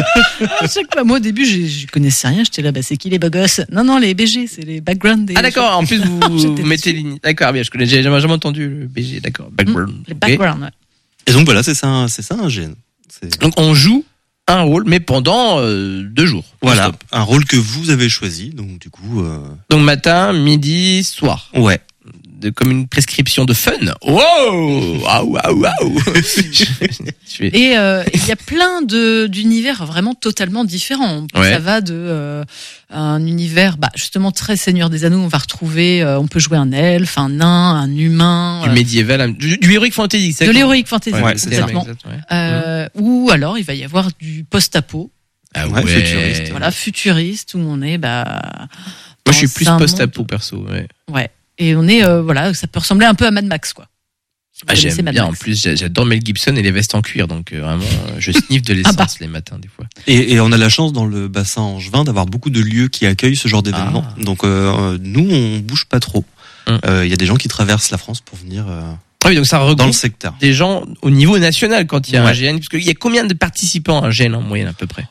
À chaque fois, moi au début, je, je connaissais rien. J'étais là, bah, c'est qui les beaux gosses? Non, non, les B G, c'est les backgrounds des. Ah d'accord, en plus vous, J'étais vous mettez dessus. ligne. D'accord, bien, je connais, j'ai jamais, jamais entendu le B G, d'accord. Background. Les Ok. backgrounds, ouais. Et donc voilà, c'est ça, un- c'est ça un G N. C'est... Donc on joue un rôle, mais pendant euh, deux jours. Voilà, Non-stop. un rôle que vous avez choisi, donc du coup, euh... Donc matin, midi, soir. ouais. De, comme une prescription de fun. Wow, waouh, waouh, waouh. Je- je vais- Et euh, il y a plein de d'univers vraiment totalement différents. Ouais. Ça va de euh, un univers, bah, justement très Seigneur des Anneaux. On va retrouver, euh, on peut jouer un elfe, un nain, un humain, Du euh, médiéval, un- du, du heroic fantasy. c'est de ça l'heroic fantasy, Ouais, c'est ça. exactement. Exact, ouais. Euh, Ou alors il va y avoir du post-apo, Ah Ouais, ouais, futuriste. voilà, futuriste, où on est, bah. Moi je suis dans plus un post-apo monde- perso. Ouais. Ouais. Et on est, euh, voilà, ça peut ressembler un peu à Mad Max, quoi. Si vous Ah, connaissez j'aime Mad bien. En Max. plus, j'a- j'adore Mel Gibson et les vestes en cuir, donc euh, vraiment, euh, je sniffe de l'essence Ah bah. les matins des fois. Et, et on a la chance dans le bassin angevin d'avoir beaucoup de lieux qui accueillent ce genre d'événements. Ah. Donc euh, nous, on bouge pas trop. Il Hum. y a des gens qui traversent la France pour venir euh, Ah oui, donc ça dans le regroupe secteur. des gens au niveau national quand il y a un Ouais. G N, parce qu'il y a combien de participants à un G N en moyenne à peu près?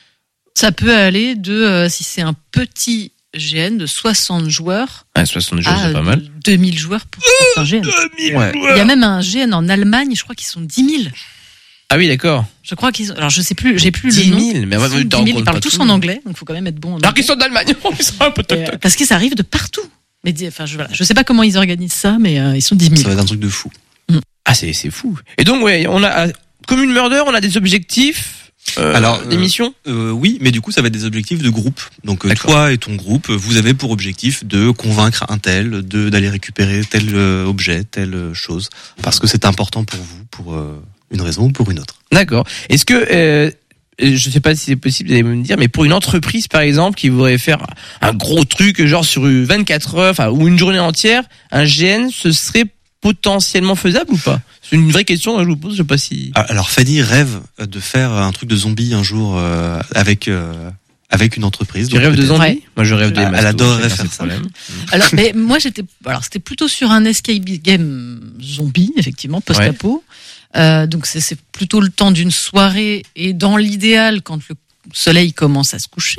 Ça peut aller de, euh, si c'est un petit G N de soixante joueurs Ah, soixante jours, à c'est pas mal. deux mille joueurs pour certains G N. Ouais. Il y a même un G N en Allemagne, je crois qu'ils sont dix mille. Ah oui, d'accord. Je crois qu'ils sont, alors je sais plus, j'ai plus dix le nom. mille, mais ouais, Si, ouais, dix t'en mille, comptes ils parlent pas tous tout. en anglais, donc faut quand même être bon en Alors anglais. qu'ils sont d'Allemagne, oh, ça va peut-être. Et, euh, parce que ça arrive de partout. Mais dis- enfin, je, voilà, je sais pas comment ils organisent ça, mais euh, ils sont dix Ça mille. va être un truc de fou. Ah, c'est, c'est fou. Et donc, ouais, on a, comme une murder, on a des objectifs, euh, Alors, des euh, missions. Euh, oui, mais du coup, ça va être des objectifs de groupe. Donc, euh, D'accord. toi et ton groupe, vous avez pour objectif de convaincre un tel, de d'aller récupérer tel euh, objet, telle euh, chose, parce que c'est important pour vous, pour euh, une raison ou pour une autre. D'accord. Est-ce que, euh, je sais pas si c'est possible d'aller me dire, mais pour une entreprise, par exemple, qui voudrait faire un gros truc, genre sur vingt-quatre heures, enfin, ou une journée entière, un G N, ce serait potentiellement faisable ou pas? C'est une vraie question que je vous pose, je sais pas si. Ah, Alors, Fanny rêve de faire un truc de zombie un jour euh, avec euh, avec une entreprise. Tu Donc, rêves de peut-être- zombies? Ouais. Moi, je rêve des Elle mastos, adorerait chacun faire ses ça. problèmes. Alors, mais moi j'étais, alors c'était plutôt sur un escape game zombie, effectivement, post-apo. Euh, donc c'est, c'est plutôt le temps d'une soirée et dans l'idéal quand le soleil commence à se coucher,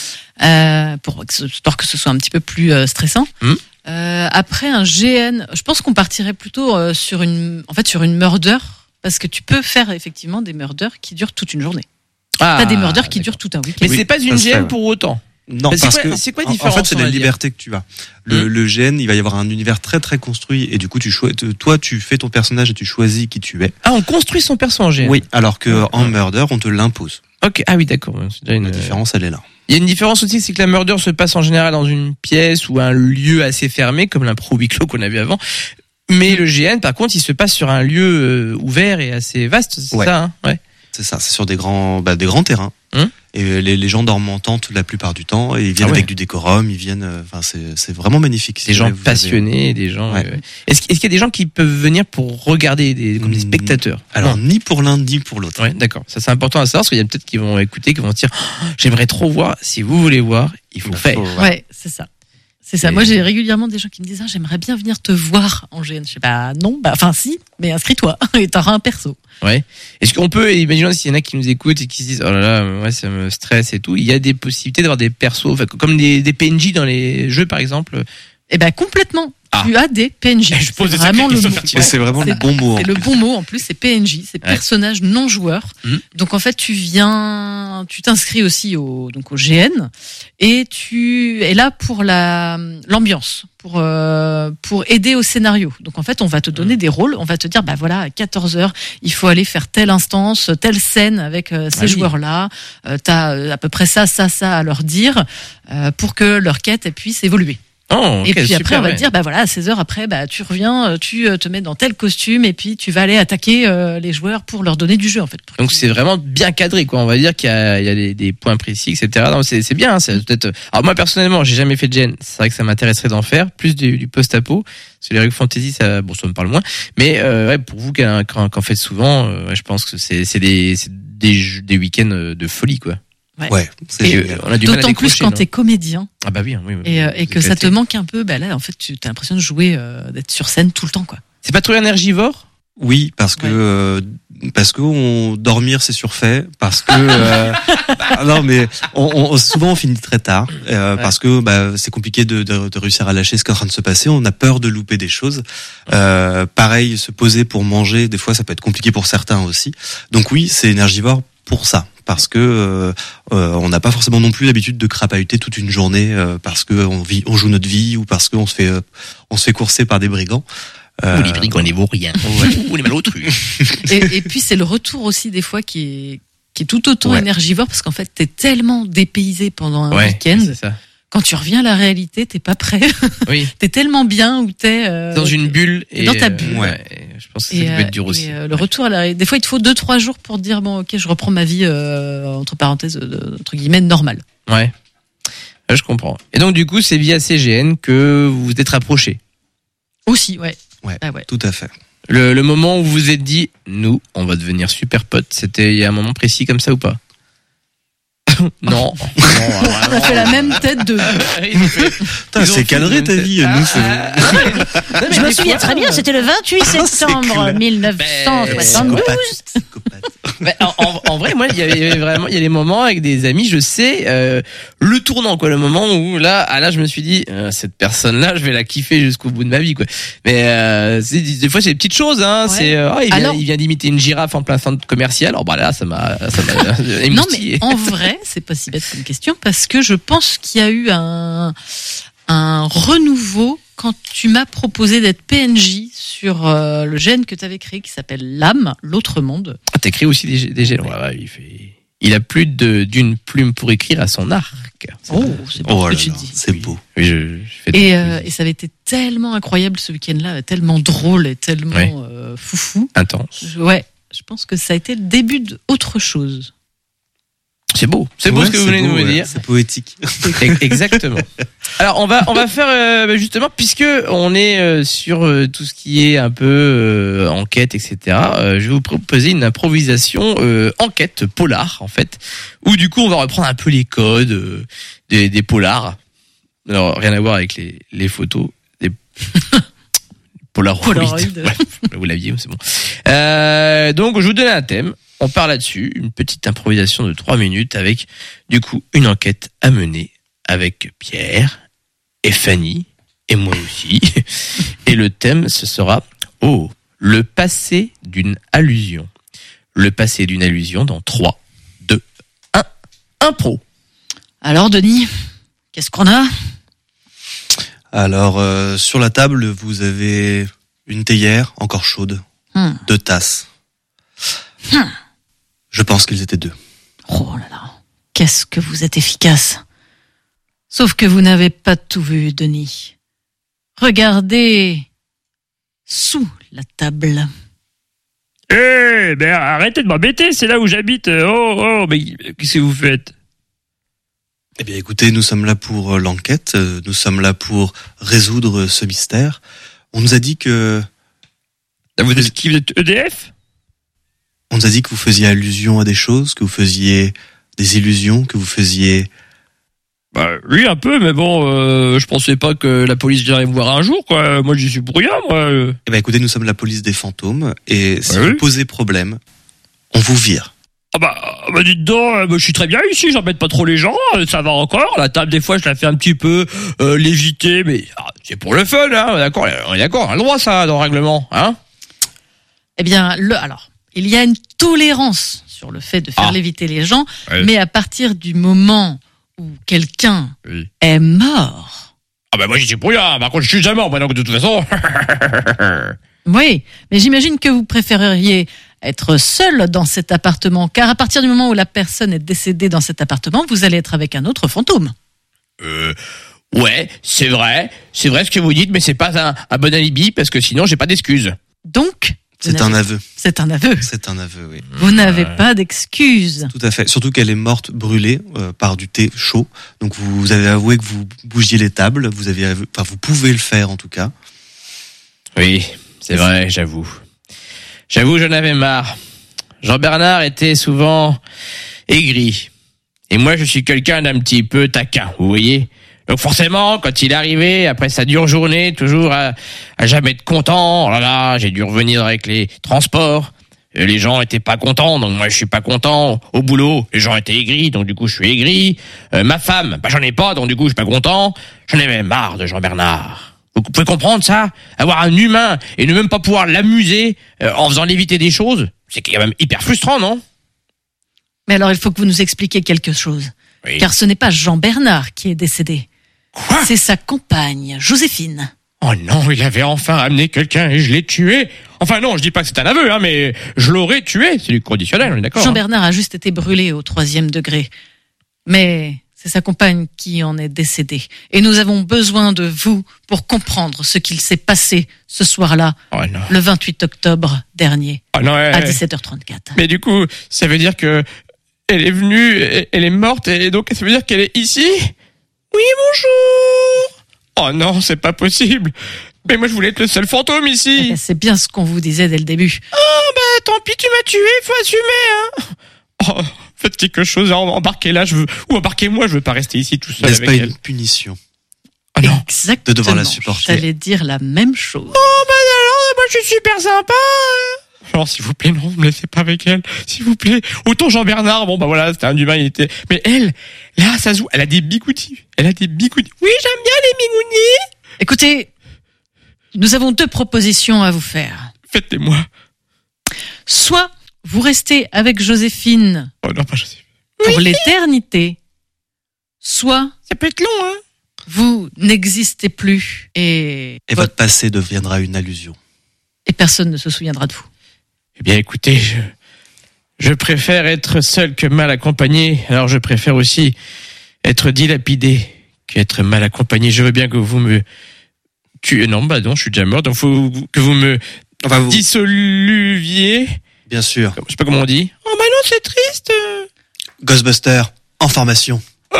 euh, pour que ce, histoire que ce soit un petit peu plus euh, stressant. Mhm. Euh, après un G N, je pense qu'on partirait plutôt euh, sur une, en fait sur une murder, parce que tu peux faire effectivement des murders qui durent toute une journée. Ah, Pas des murders qui d'accord. durent tout un week-end. Mais Oui, c'est pas une ça se G fait, N ouais. pour autant. Non, Mais c'est parce quoi- que c'est quoi la en- en différence, fait, c'est on la va dire liberté que tu as. Le, Hmm. le G N, il va y avoir un univers très très construit et du coup, tu choi- toi, tu fais ton personnage et tu choisis qui tu es. Ah, on construit son perso en G N. Oui, alors que Ouais. en Murder, on te l'impose. Ok. Ah oui, d'accord. C'est déjà une La différence, elle est là. Il y a une différence aussi, c'est que la murder se passe en général dans une pièce ou un lieu assez fermé, comme l'impro huis clos qu'on a vu avant. Mais le G N, par contre, il se passe sur un lieu euh, ouvert et assez vaste, c'est Ouais. ça, hein ouais. C'est ça, c'est sur des grands, bah, des grands terrains. Hum. Et les, les gens dorment en tente la plupart du temps et ils viennent Ah ouais. avec du décorum, ils viennent, euh, enfin c'est c'est vraiment magnifique. Si Des gens jamais vous avez- passionnés, des gens. Ouais. euh, Est-ce, est-ce qu'il y a des gens qui peuvent venir pour regarder des, comme des Hmm. spectateurs? Alors Non. ni pour l'un ni pour l'autre. Ouais, d'accord. Ça c'est important à savoir parce qu'il y a peut-être qui vont écouter, qui vont se dire, oh, j'aimerais trop voir. Si vous voulez voir, il faut Il le faire. faut- ouais. Ouais, c'est ça. C'est ça. Et- Moi, j'ai régulièrement des gens qui me disent, ah, j'aimerais bien venir te voir en G N. Je sais pas, non, bah, enfin, si, mais inscris-toi et t'auras un perso. Ouais. Est-ce qu'on peut, imaginons s'il y en a qui nous écoutent et qui se disent, oh là là, moi ça me stresse et tout, il y a des possibilités d'avoir des persos, enfin, comme des, des P N J dans les jeux par exemple? Eh ben complètement. Ah. Tu as des P N J. Je pose C'est des vraiment le questions mot. pertinentes. Mais c'est vraiment le bon mot. C'est le bon mot en plus, c'est P N J, c'est Ouais. personnages non joueurs. Mhm. Donc en fait, tu viens, tu t'inscris aussi au donc au G N et tu es là pour la l'ambiance, pour euh, pour aider au scénario. Donc en fait, on va te donner des rôles, on va te dire bah voilà, à quatorze heures, il faut aller faire telle instance, telle scène avec euh, ces Ah oui. joueurs-là. Euh, t'as euh, à peu près ça, ça, ça à leur dire euh, pour que leur quête elle puisse évoluer. Oh, Et ok, puis super, après, on va ouais. te dire, bah voilà, à seize heures après, bah tu reviens, euh, tu euh, te mets dans tel costume et puis tu vas aller attaquer euh, les joueurs pour leur donner du jeu en fait. Pour Donc qu'ils- c'est vraiment bien cadré, quoi. On va dire qu'il y a, il y a des, des points précis, et cetera. Non, c'est, c'est bien. Hein, c'est peut-être. Alors moi personnellement, j'ai jamais fait de Gen. C'est vrai que ça m'intéresserait d'en faire plus du, du post-apo. Sur les règles fantasy, ça, bon, ça me parle moins. Mais euh, ouais, pour vous qui en, qui en- qui en faites souvent, euh, ouais, je pense que c'est, c'est des, c'est des, jeux- des week-ends de folie, quoi. Ouais, c'est Et, génial. euh, on a du mal à D'autant plus décrocher, quand non t'es comédien Ah bah oui, oui. oui, et, euh, vous et que ça te éclatez. manque un peu, bah là en fait tu as l'impression de jouer, euh, d'être sur scène tout le temps quoi. C'est pas trop énergivore? Oui, parce que Ouais. euh, parce que on, dormir c'est surfait, parce que euh, bah, non mais on, on, souvent on finit très tard euh, Ouais. parce que bah, c'est compliqué de, de, de réussir à lâcher ce qui est en train de se passer. On a peur de louper des choses. Euh, pareil, se poser pour manger, des fois ça peut être compliqué pour certains aussi. Donc oui, c'est énergivore pour ça. Parce que euh, euh, on n'a pas forcément non plus l'habitude de crapahuter toute une journée euh, parce que on vit, on joue notre vie ou parce qu'on se fait, euh, on se fait courser par des brigands. Euh, Ou les brigands, les vauriens. Ou les malotrus. Et, et puis c'est le retour aussi des fois qui est qui est tout autant Ouais. énergivore parce qu'en fait t'es tellement dépaysé pendant un Ouais, week-end. c'est ça. Quand tu reviens à la réalité, t'es pas prêt. Oui. T'es tellement bien où t'es euh, Dans une bulle. t'es Et, dans ta euh, bulle. ouais. Et je pense que ça Et, peut euh, être dur et, aussi. euh, le retour à la des fois il te faut deux trois jours pour dire bon ok je reprends ma vie euh, entre parenthèses euh, entre guillemets normale. Ouais. Ouais, je comprends. Et donc, du coup, c'est via C G N que vous vous êtes rapprochés. Aussi ouais. Ouais, Ah ouais. tout à fait. Le, le moment où vous vous êtes dit, nous, on va devenir super potes, c'était il y a un moment précis comme ça ou pas? Non. Non, On a fait la même tête de. Putain, c'est cadré ta vie. Nous, c'est- Je me souviens très bien, c'était le vingt-huit septembre clair. mille neuf cent soixante-douze. Psychopathe. Mais en, en- en vrai, moi, il y avait il y avait vraiment, il y a des moments avec des amis, je sais, euh, le tournant, quoi, le moment où là, ah, là, je me suis dit, euh, cette personne-là, je vais la kiffer jusqu'au bout de ma vie, quoi. Mais euh, c'est, des fois, c'est des petites choses, hein. Ouais. C'est, euh, ah, il vient, Alors- il vient d'imiter une girafe en plein centre commercial. Alors bah là, ça m'a, ça m'a Non émoustillé. mais en vrai c'est pas si bête comme question parce que je pense qu'il y a eu un un renouveau quand tu m'as proposé d'être P N J sur euh, le gène que tu avais créé qui s'appelle l'âme, l'autre monde. Ah, t'écris aussi des, des gènes. Ouais, ouais, il fait, il a plus de, d'une plume pour écrire à son arc. Oh, c'est pas Oh ce là que tu là, dis. c'est beau. Oui, je, je fais de Et, la euh, poésie. et ça avait été tellement incroyable ce week-end-là, tellement drôle et tellement Ouais. euh, foufou. Intense. Je- ouais, je pense que ça a été le début d'autre chose. C'est beau. C'est beau Ouais, ce que vous c'est venez de beau, nous ouais. dire. C'est poétique. E- Exactement. Alors on va on va faire euh, bah, justement puisque on est euh, sur euh, tout ce qui est un peu euh, enquête et cetera. euh, je vais vous proposer une improvisation euh, enquête polar en fait où du coup on va reprendre un peu les codes euh, des, des polars. Alors rien à voir avec les les photos des Polaroid. Polaroid. Ouais, vous l'aviez, c'est bon. Euh, donc je vous donne un thème. On part là-dessus, une petite improvisation de trois minutes avec, du coup, une enquête à mener avec Pierre et Fanny et moi aussi. Et le thème, ce sera, oh, le passé d'une allusion. Le passé d'une allusion dans trois, deux, un, impro. Alors Denis, qu'est-ce qu'on a? Alors, euh, sur la table, vous avez une théière encore chaude, Hmm. deux tasses. Hmm. Je pense qu'ils étaient deux. Oh là là, qu'est-ce que vous êtes efficace. Sauf que vous n'avez pas tout vu, Denis. Regardez sous la table. Eh, ben arrêtez de m'embêter, c'est là où j'habite. Oh, oh, mais qu'est-ce que vous faites? Eh bien, écoutez, nous sommes là pour euh, l'enquête. euh, Nous sommes là pour résoudre ce mystère. On nous a dit que, Vous êtes qui? Vous êtes E D F? on nous a dit que vous faisiez allusion à des choses, que vous faisiez des illusions, que vous faisiez Bah oui, un peu, mais bon, euh, je pensais pas que la police viendrait me voir un jour, quoi. Moi, j'y suis pour rien, moi. Eh ben, écoutez, nous sommes la police des fantômes, et si Ouais, vous oui. posez problème, on vous vire. Ah bah, bah dites donc, euh, bah, je suis très bien ici, j'embête pas trop les gens, euh, ça va encore. La table, des fois, je la fais un petit peu euh, léviter, mais ah, c'est pour le fun, hein. D'accord, on est d'accord, on a le droit, ça, dans le règlement, hein. Eh bien, le, alors, il y a une tolérance sur le fait de faire Ah. léviter les gens, Ouais. mais à partir du moment où quelqu'un Oui. est mort, Ah bah moi, j'y suis pour rien. Par contre, je suis jamais mort, donc de toute façon. oui, mais j'imagine que vous préféreriez être seul dans cet appartement, car à partir du moment où la personne est décédée dans cet appartement, vous allez être avec un autre fantôme. Euh, ouais, c'est vrai, c'est vrai ce que vous dites, mais c'est pas un, un bon alibi parce que sinon j'ai pas d'excuses. Donc, vous C'est un n'avez- aveu. c'est un aveu. C'est un aveu, oui. Vous n'avez pas d'excuses. Tout à fait. Surtout qu'elle est morte brûlée euh, par du thé chaud. Donc vous avez avoué que vous bougiez les tables. Vous avez, avoué- enfin vous pouvez le faire en tout cas. Oui, c'est vrai, j'avoue. J'avoue, j'en avais marre. Jean-Bernard était souvent aigri. Et moi, je suis quelqu'un d'un petit peu taquin, vous voyez. Donc forcément, quand il est arrivé, après sa dure journée, toujours à, à jamais être content, oh là là, j'ai dû revenir avec les transports. Et les gens étaient pas contents, donc moi je suis pas content. Au boulot, les gens étaient aigris, donc du coup je suis aigri. Euh, ma femme, bah j'en ai pas, donc du coup je suis pas content. J'en avais marre de Jean-Bernard. Vous pouvez comprendre ça? Avoir un humain et ne même pas pouvoir l'amuser euh, en faisant léviter des choses, c'est quand même hyper frustrant, non? Mais alors, il faut que vous nous expliquiez quelque chose. Oui. Car ce n'est pas Jean-Bernard qui est décédé. Quoi? C'est sa compagne, Joséphine. Oh non, il avait enfin amené quelqu'un et je l'ai tué. Enfin non, je dis pas que c'est un aveu, hein, mais je l'aurais tué. C'est du conditionnel, on est d'accord? hein. Jean-Bernard a juste été brûlé au troisième degré. Mais c'est sa compagne qui en est décédée. Et nous avons besoin de vous pour comprendre ce qu'il s'est passé ce soir-là, Oh non. le vingt-huit octobre dernier, Oh non, à elle- dix-sept heures trente-quatre. Mais du coup, ça veut dire que elle est venue, et- elle est morte, et donc ça veut dire qu'elle est ici? Oui, bonjour. Oh non, c'est pas possible. Mais moi, je voulais être le seul fantôme Eh ici. ben, c'est bien ce qu'on vous disait dès le début. Oh bah tant pis, tu m'as tué, faut assumer, hein. Oh, faites quelque chose, em- embarquez-la, je veux, ou embarquez-moi, je veux pas rester ici tout seul N'est-ce avec pas elle. une punition? Oh non. Exactement. De devoir la supporter. J'allais dire la même chose. Oh bah alors, moi je suis super sympa. Alors s'il vous plaît, non, ne me laissez pas avec elle, s'il vous plaît. Autant Jean-Bernard, bon bah voilà, c'était un humain, il était. Mais elle, là, ça se joue, elle a des bigoudis. Elle a des bigoudis. Oui, j'aime bien les bigoudis. Écoutez, nous avons deux propositions à vous faire. Faites-les-moi. Soit vous restez avec Joséphine Oh non, pas Joseph. pour l'éternité, soit Ça peut être long, hein. vous n'existez plus et, Et votre passé deviendra une allusion. et personne ne se souviendra de vous. Eh bien, écoutez, je, je préfère être seul que mal accompagné. Alors, je préfère aussi être dilapidé qu'être mal accompagné. Je veux bien que vous me tuez. Non, bah non, je suis déjà mort. Donc, faut que vous me Enfin, vous, dissoluviez. bien sûr. Je sais pas comment on dit. Oh, bah non, c'est triste. Ghostbuster, en formation. Oh,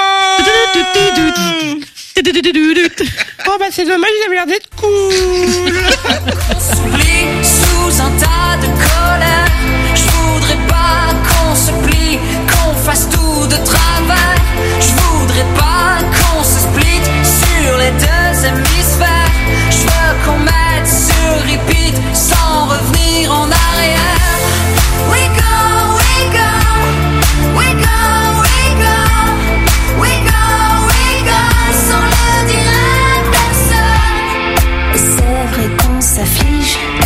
oh bah c'est dommage, il avait l'air d'être cool. S'oublie sous un tas de colère. Je voudrais pas qu'on se plie, qu'on fasse tout de travers. Je voudrais pas qu'on se split sur les deux hémisphères. Je veux qu'on mette sur repeat sans revenir en arrière. We go, we go, we go, we go, we go, we go, sans le dire à personne. Et c'est vrai qu'on s'afflige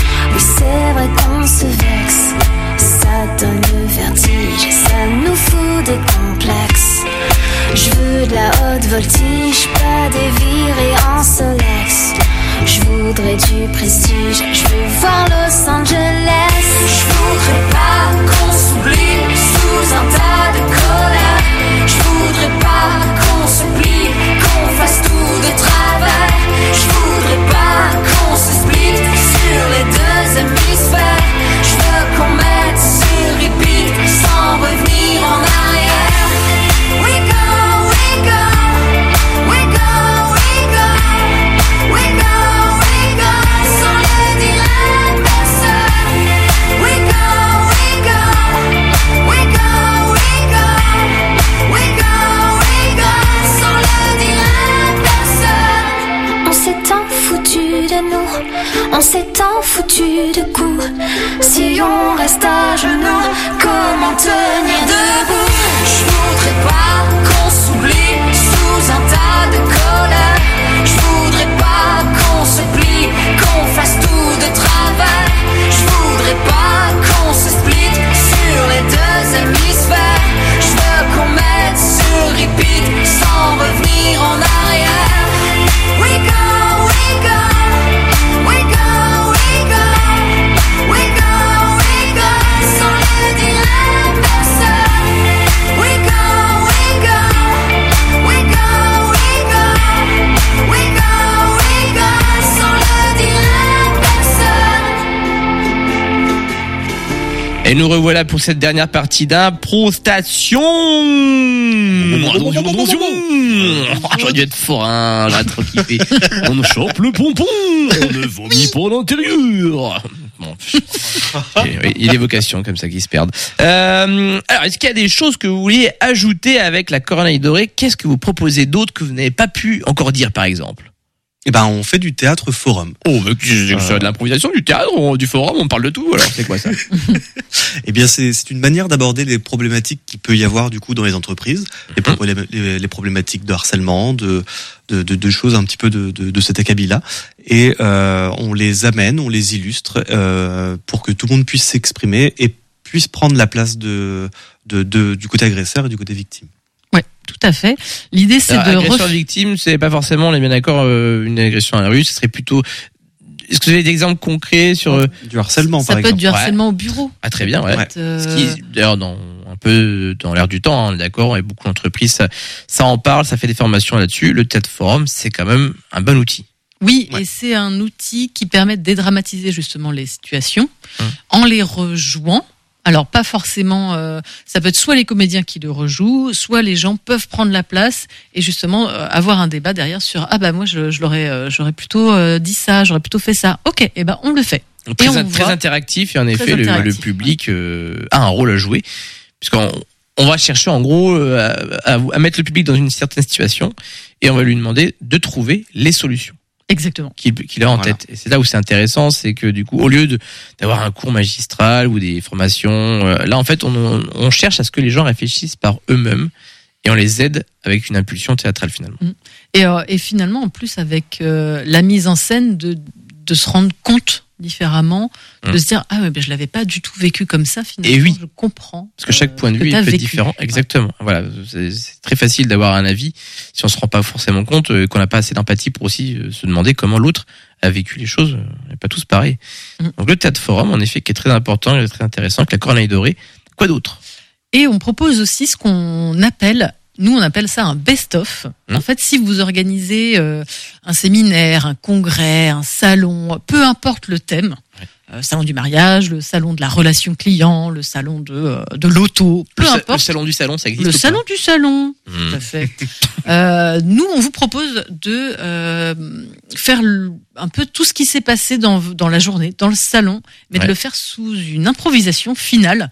foutu de coups. Si on reste à genoux, comment tenir debout? Je voudrais pas qu'on s'oublie sous un tas de colère. Je voudrais pas qu'on se plie, qu'on fasse tout de travers. Je voudrais pas qu'on se split sur les deux hémisphères. Je veux qu'on mette sur repeat sans revenir en arrière. We go, we go, we go, we go, we go, we go, sans le dire à personne. We go, we go, we go, we go, we go, we go, sans le dire à personne. Et nous revoilà pour cette dernière partie d'Improstation. J'aurais dû être forain, là, trop kiffé. On chope le pompon, on ne vomit pas l'intérieur. Bon, oui, il y a des vocations comme ça qui se perdent. Euh, alors, est-ce qu'il y a des choses que vous vouliez ajouter avec la Corneille dorée? Qu'est-ce que vous proposez d'autre que vous n'avez pas pu encore dire, par exemple? Eh ben, on fait du théâtre forum. Oh, mais c'est euh... de l'improvisation, du théâtre, on- du forum, on parle de tout. Alors, c'est quoi ça? Eh bien, c'est, c'est une manière d'aborder les problématiques qu'il peut y avoir du coup dans les entreprises, les, problém- les, les problématiques de harcèlement, de, de, de, de choses un petit peu de, de, de cet acabit-là, et euh, on les amène, on les illustre euh, pour que tout le monde puisse s'exprimer et puisse prendre la place de, de, de du côté agresseur et du côté victime. Ouais, tout à fait. L'idée, c'est Alors, de agression ref- victime, c'est pas forcément, on est bien d'accord, euh, une agression à la rue, ce serait plutôt. Est-ce que vous avez des exemples concrets sur euh, Du harcèlement, ça par peut être exemple. du harcèlement au bureau. Ah, très bien, ouais. Ouais. Euh, Ce qui, d'ailleurs, dans un peu dans l'air du temps, hein, on est d'accord, et beaucoup d'entreprises, ça, ça en parle, ça fait des formations là-dessus. Le théâtre forum, c'est quand même un bon outil. Oui, Ouais. et c'est un outil qui permet de dédramatiser justement les situations Hum. en les rejouant. Alors pas forcément, euh, ça peut être soit les comédiens qui le rejouent, soit les gens peuvent prendre la place et justement euh, avoir un débat derrière sur ah bah moi je, je l'aurais, euh, j'aurais plutôt euh, dit ça, j'aurais plutôt fait ça. Ok, et ben on le fait. Donc, très, on très voit- interactif, et en effet, le, interactif, le public euh, a un rôle à jouer, puisqu'on on va chercher en gros euh, à, à, à mettre le public dans une certaine situation, et on va lui demander de trouver les solutions Exactement. qu'il qu'il a en Voilà. tête. Et c'est là où c'est intéressant, c'est que du coup, au lieu de d'avoir un cours magistral ou des formations, euh, là en fait, on, on cherche à ce que les gens réfléchissent par eux-mêmes, et on les aide avec une impulsion théâtrale finalement. Et, euh, et finalement, en plus, avec euh, la mise en scène, de, de se rendre compte différemment, de Hum. se dire ah ouais, ben je l'avais pas du tout vécu comme ça. Finalement, Et oui. je comprends. Parce que chaque euh, point de ce que vue t'as il peut être vécu. différent. Ouais. Exactement. Voilà, c'est c'est très facile d'avoir un avis si on se rend pas forcément compte, euh, qu'on n'a pas assez d'empathie pour aussi euh, se demander comment l'autre a vécu les choses. euh, On n'est pas tous pareils. Mm. Donc le théâtre forum, en effet, qui est très important et très intéressant, avec la Corneille dorée. Quoi d'autre? Et on propose aussi ce qu'on appelle, nous on appelle ça un best-of. Mmh. En fait, si vous organisez euh, un séminaire, un congrès, un salon, peu importe le thème, euh, salon du mariage, le salon de la relation client, le salon de, euh, de l'auto, peu le, sa- le importe. salon du salon, ça existe Le ou pas? salon du salon, Mmh. tout à fait. Euh, nous, on vous propose de euh, faire le- un peu tout ce qui s'est passé dans, dans la journée, dans le salon, mais Ouais. de le faire sous une improvisation finale.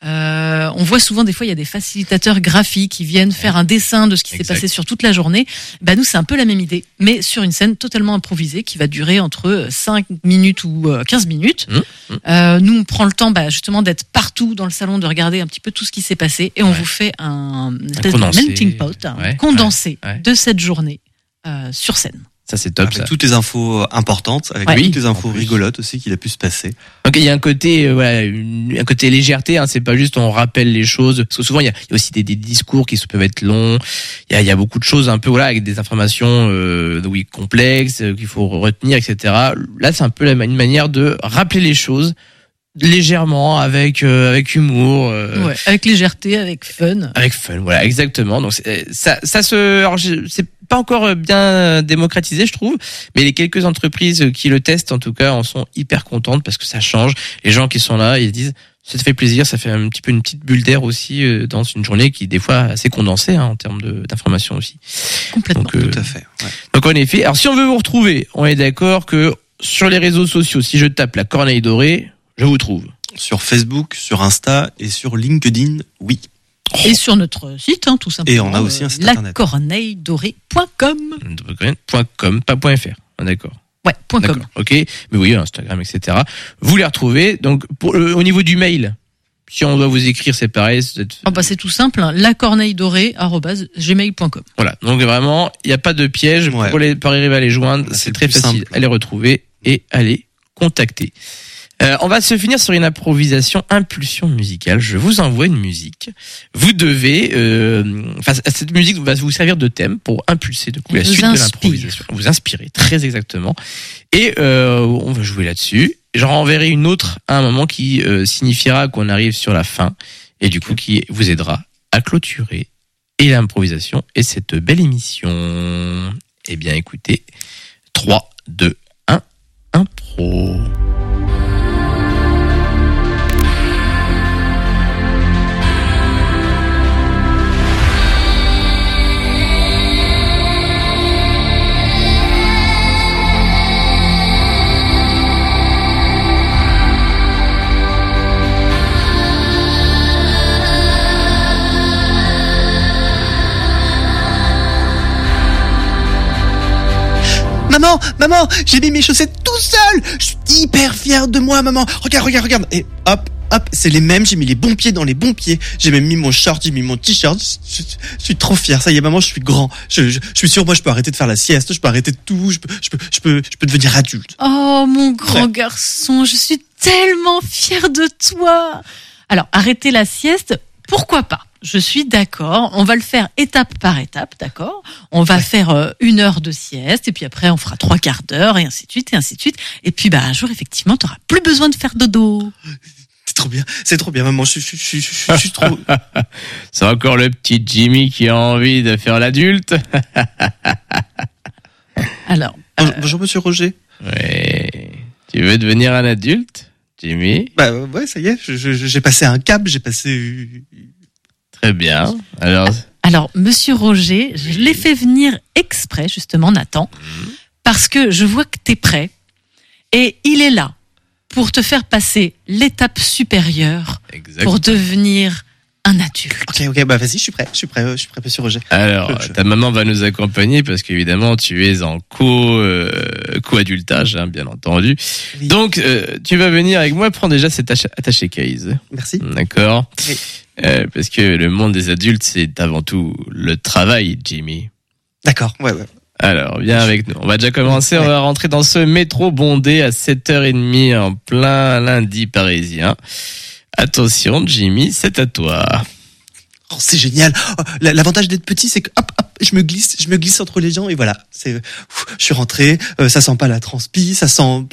Euh, on voit souvent des fois il y a des facilitateurs graphiques qui viennent faire un dessin de ce qui s'est Exact. passé sur toute la journée. Bah nous c'est un peu la même idée, mais sur une scène totalement improvisée qui va durer entre cinq minutes ou euh, quinze minutes. Mmh, mmh. Euh, nous on prend le temps bah, justement d'être partout dans le salon, de regarder un petit peu tout ce qui s'est passé et on Ouais. vous fait un, une espèce de condensé. melting pot, un Ouais, condensé ouais, ouais. de cette journée euh, sur scène. Ça c'est top. Avec Ça. toutes les infos importantes, avec Ouais. toutes les infos En plus. rigolotes aussi qu'il a pu se passer. Donc il y a un côté, euh, voilà, une- un côté légèreté. Hein, c'est pas juste on rappelle les choses. Parce que souvent il y a, il y a aussi des, des discours qui se- peuvent être longs. Il y a, il y a beaucoup de choses un peu voilà avec des informations euh, oui complexes euh, qu'il faut retenir, et cetera. Là c'est un peu la, une manière de rappeler les choses légèrement, avec euh, avec humour. euh, Ouais, avec légèreté, avec fun. Avec fun, voilà, exactement. Donc c'est- ça, ça se, alors je- c'est pas encore bien démocratisé, je trouve, mais les quelques entreprises qui le testent, en tout cas, en sont hyper contentes parce que ça change. Les gens qui sont là, ils disent, ça te fait plaisir, ça fait un petit peu une petite bulle d'air aussi euh, dans une journée qui des fois assez condensée hein, en termes de- d'information aussi. Complètement. Donc, euh, Tout à fait. Ouais. donc en effet, alors si on veut vous retrouver, on est d'accord que sur les réseaux sociaux, si je tape la Corneille dorée, je vous trouve. Sur Facebook, sur Insta et sur LinkedIn, oui. Et sur notre site, hein, tout simplement. Et on a aussi un site la internet. corneille dorée point com. Point .com, pas point .fr. Ah, d'accord. Ouais, point com. D'accord, ok. Mais oui, Instagram, et cetera. Vous les retrouvez. Donc, pour, euh, au niveau du mail, si on doit vous écrire, c'est pareil. C'est... Oh bah c'est tout simple, hein, lacorneilledorée arobase gmail point com. Voilà. Donc vraiment, il n'y a pas de piège Ouais. pour, les, pour arriver à les joindre. Là, C'est, c'est très plus facile simple. à les retrouver et à les contacter. Euh, on va se finir sur une improvisation impulsion musicale. Je vous envoie une musique. Vous devez, euh, enfin, cette musique va vous servir de thème pour impulser de coup la Vous suite de inspire. l'improvisation. Vous inspirer, très exactement. Et euh, on va jouer là-dessus. J'en renverrai une autre à un moment qui euh, signifiera qu'on arrive sur la fin et du coup qui vous aidera à clôturer et l'improvisation et cette belle émission. Eh bien, écoutez, trois, deux, un, impro. Maman, maman, j'ai mis mes chaussettes tout seul. Je suis hyper fier de moi, maman. Regarde, regarde, regarde. Et hop, hop, c'est les mêmes. J'ai mis les bons pieds dans les bons pieds. J'ai même mis mon short, j'ai mis mon t-shirt. Je, je- je suis trop fier. Ça y est, maman, je suis grand. Je, je, je suis sûr, moi, je peux arrêter de faire la sieste. Je peux arrêter de tout. Je peux, je peux, je peux, je peux devenir adulte. Oh mon grand Ouais. garçon, je suis tellement fière de toi. Alors, arrêter la sieste, pourquoi pas? Je suis d'accord. On va le faire étape par étape, d'accord? On va faire euh, une heure de sieste et puis après on fera trois quarts d'heure et ainsi de suite et ainsi de suite. Et puis bah un jour effectivement t'auras plus besoin de faire dodo. C'est trop bien. C'est trop bien, maman. Je, je, je, je, je, je suis trop. C'est encore le petit Jimmy qui a envie de faire l'adulte. Alors Bonjour, bonjour, monsieur Roger. Ouais. Tu veux devenir un adulte, Jimmy? Bah ouais, ça y est. Je, je, j'ai passé un cap. J'ai passé. Très bien. Alors, Alors, Monsieur Roger, je l'ai fait venir exprès, justement, Nathan, parce que je vois que t'es prêt et il est là pour te faire passer l'étape supérieure exact. pour devenir un adulte. Ok, ok. Bah vas-y, je suis prêt. Je suis prêt. euh, Je suis prêt, monsieur Roger. Alors, Je- je- ta maman va nous accompagner parce qu'évidemment, tu es en co, euh, co-adultage, hein, bien entendu. Oui. Donc, euh, tu vas venir avec moi. Prends déjà cet attaché, attaché case. Merci. D'accord? Oui. Euh, parce que le monde des adultes, c'est avant tout le travail, Jimmy. D'accord. Ouais, ouais. Alors, viens avec nous. On va déjà commencer. On Ouais. va rentrer dans ce métro bondé à sept heures trente en plein lundi parisien. Attention, Jimmy, c'est à toi. Oh, c'est génial. Oh, la- l'avantage d'être petit, c'est que hop, hop, je me glisse, je me glisse entre les gens et voilà. C'est, ouf, je suis rentré. euh, ça sent pas la transpi, ça sent.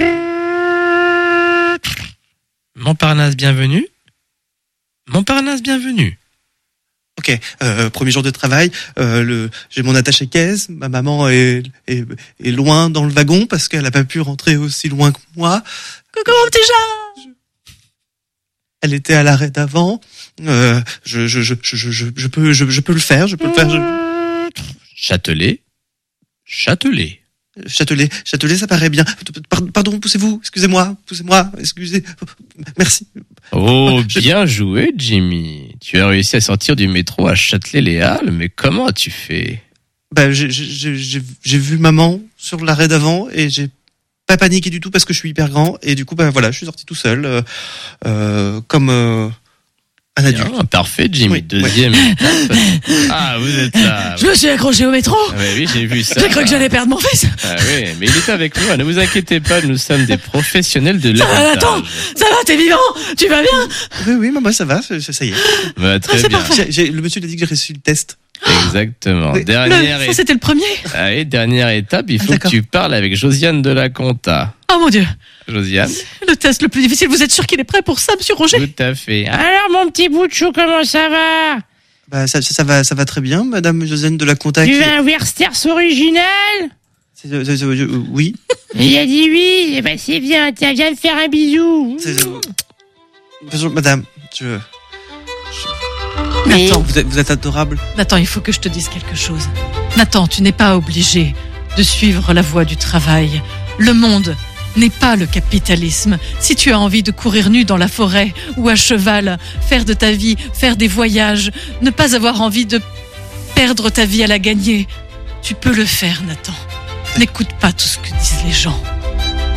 Montparnasse, bienvenue. Montparnasse, bienvenue. Ok. Euh, premier jour de travail. Euh, le, j'ai mon attaché-caisse. Ma maman est, est, est loin dans le wagon parce qu'elle a pas pu rentrer aussi loin que moi. Coucou mon petit chat. Elle était à l'arrêt d'avant. Euh, je, je, je, je, je, je peux, je, je peux le faire. Je peux le faire. Je... Châtelet. Châtelet. Châtelet, Châtelet, ça paraît bien. Pardon, pardon, poussez-vous. Excusez-moi, poussez-moi. Excusez. Merci. Oh, Je- bien joué, Jimmy. Tu as réussi à sortir du métro à Châtelet-Les-Halles, mais comment as-tu fait? Bah, j'ai, j'ai, j'ai, j'ai vu maman sur l'arrêt d'avant et j'ai pas paniqué du tout parce que je suis hyper grand et du coup, bah voilà, je suis sorti tout seul, euh, euh, comme euh, un adulte. Bien, parfait, Jimmy. Oui, Deuxième étape. Ah, vous êtes là. Je me suis accroché au métro. Ah, ouais, oui, j'ai vu ça. J'ai cru que j'allais perdre mon fils. Ah oui, mais il est avec nous. Ne vous inquiétez pas, nous sommes des professionnels de Ça va, Nathan? l'héritage. Ça va, t'es vivant? Tu vas bien? Oui, oui, maman, ça va, ça, ça y est. Bah, très Ah, c'est bien. parfait. J'ai, j'ai- le monsieur il a dit que j'ai reçu le test. Exactement. Oui. Dernière, Le- é- ça, c'était le premier. Allez, dernière étape, il faut que D'accord. tu parles avec Josiane de la Conta. Oh mon Dieu. Josiane, Le test le plus difficile. Vous êtes sûr qu'il est prêt pour ça, Monsieur Roger? tout à fait. Alors, mon petit bout de chou, comment ça va? Bah, ça, ça, ça va, ça va très bien, madame Josiane de la Contact. Tu veux un Wursters original? C'est- c'est- c'est- euh, oui. Il a dit oui, eh ben c'est bien, tiens, viens me faire un bisou. C'est- euh, Bonjour, madame. Je, Nathan, vous êtes, vous êtes adorable. Nathan, il faut que je te dise quelque chose. Nathan, tu n'es pas obligé de suivre la voie du travail. Le monde n'est pas le capitalisme. Si tu as envie de courir nu dans la forêt ou à cheval, faire de ta vie, faire des voyages, ne pas avoir envie de perdre ta vie à la gagner, tu peux le faire, Nathan. N'écoute pas tout ce que disent les gens.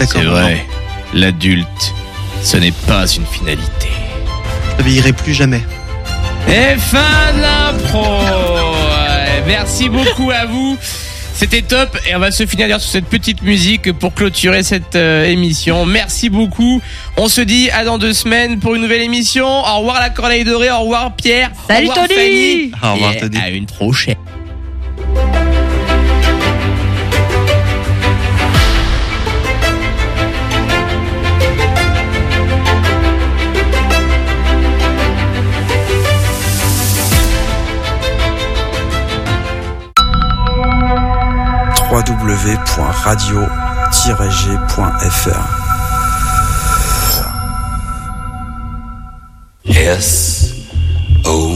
D'accord. C'est vrai. L'adulte, ce n'est pas une finalité. Je t'obéirai plus jamais. Et fin de l'impro. Ouais, merci beaucoup à vous. C'était top et on va se finir sur cette petite musique pour clôturer cette euh, émission. Merci beaucoup. On se dit à dans deux semaines pour une nouvelle émission. Au revoir la Corneille Dorée, au revoir Pierre. Salut, au revoir Tony. Fanny. Au revoir, Et Tony. à une prochaine. w w w point radio tiret g point f r. S O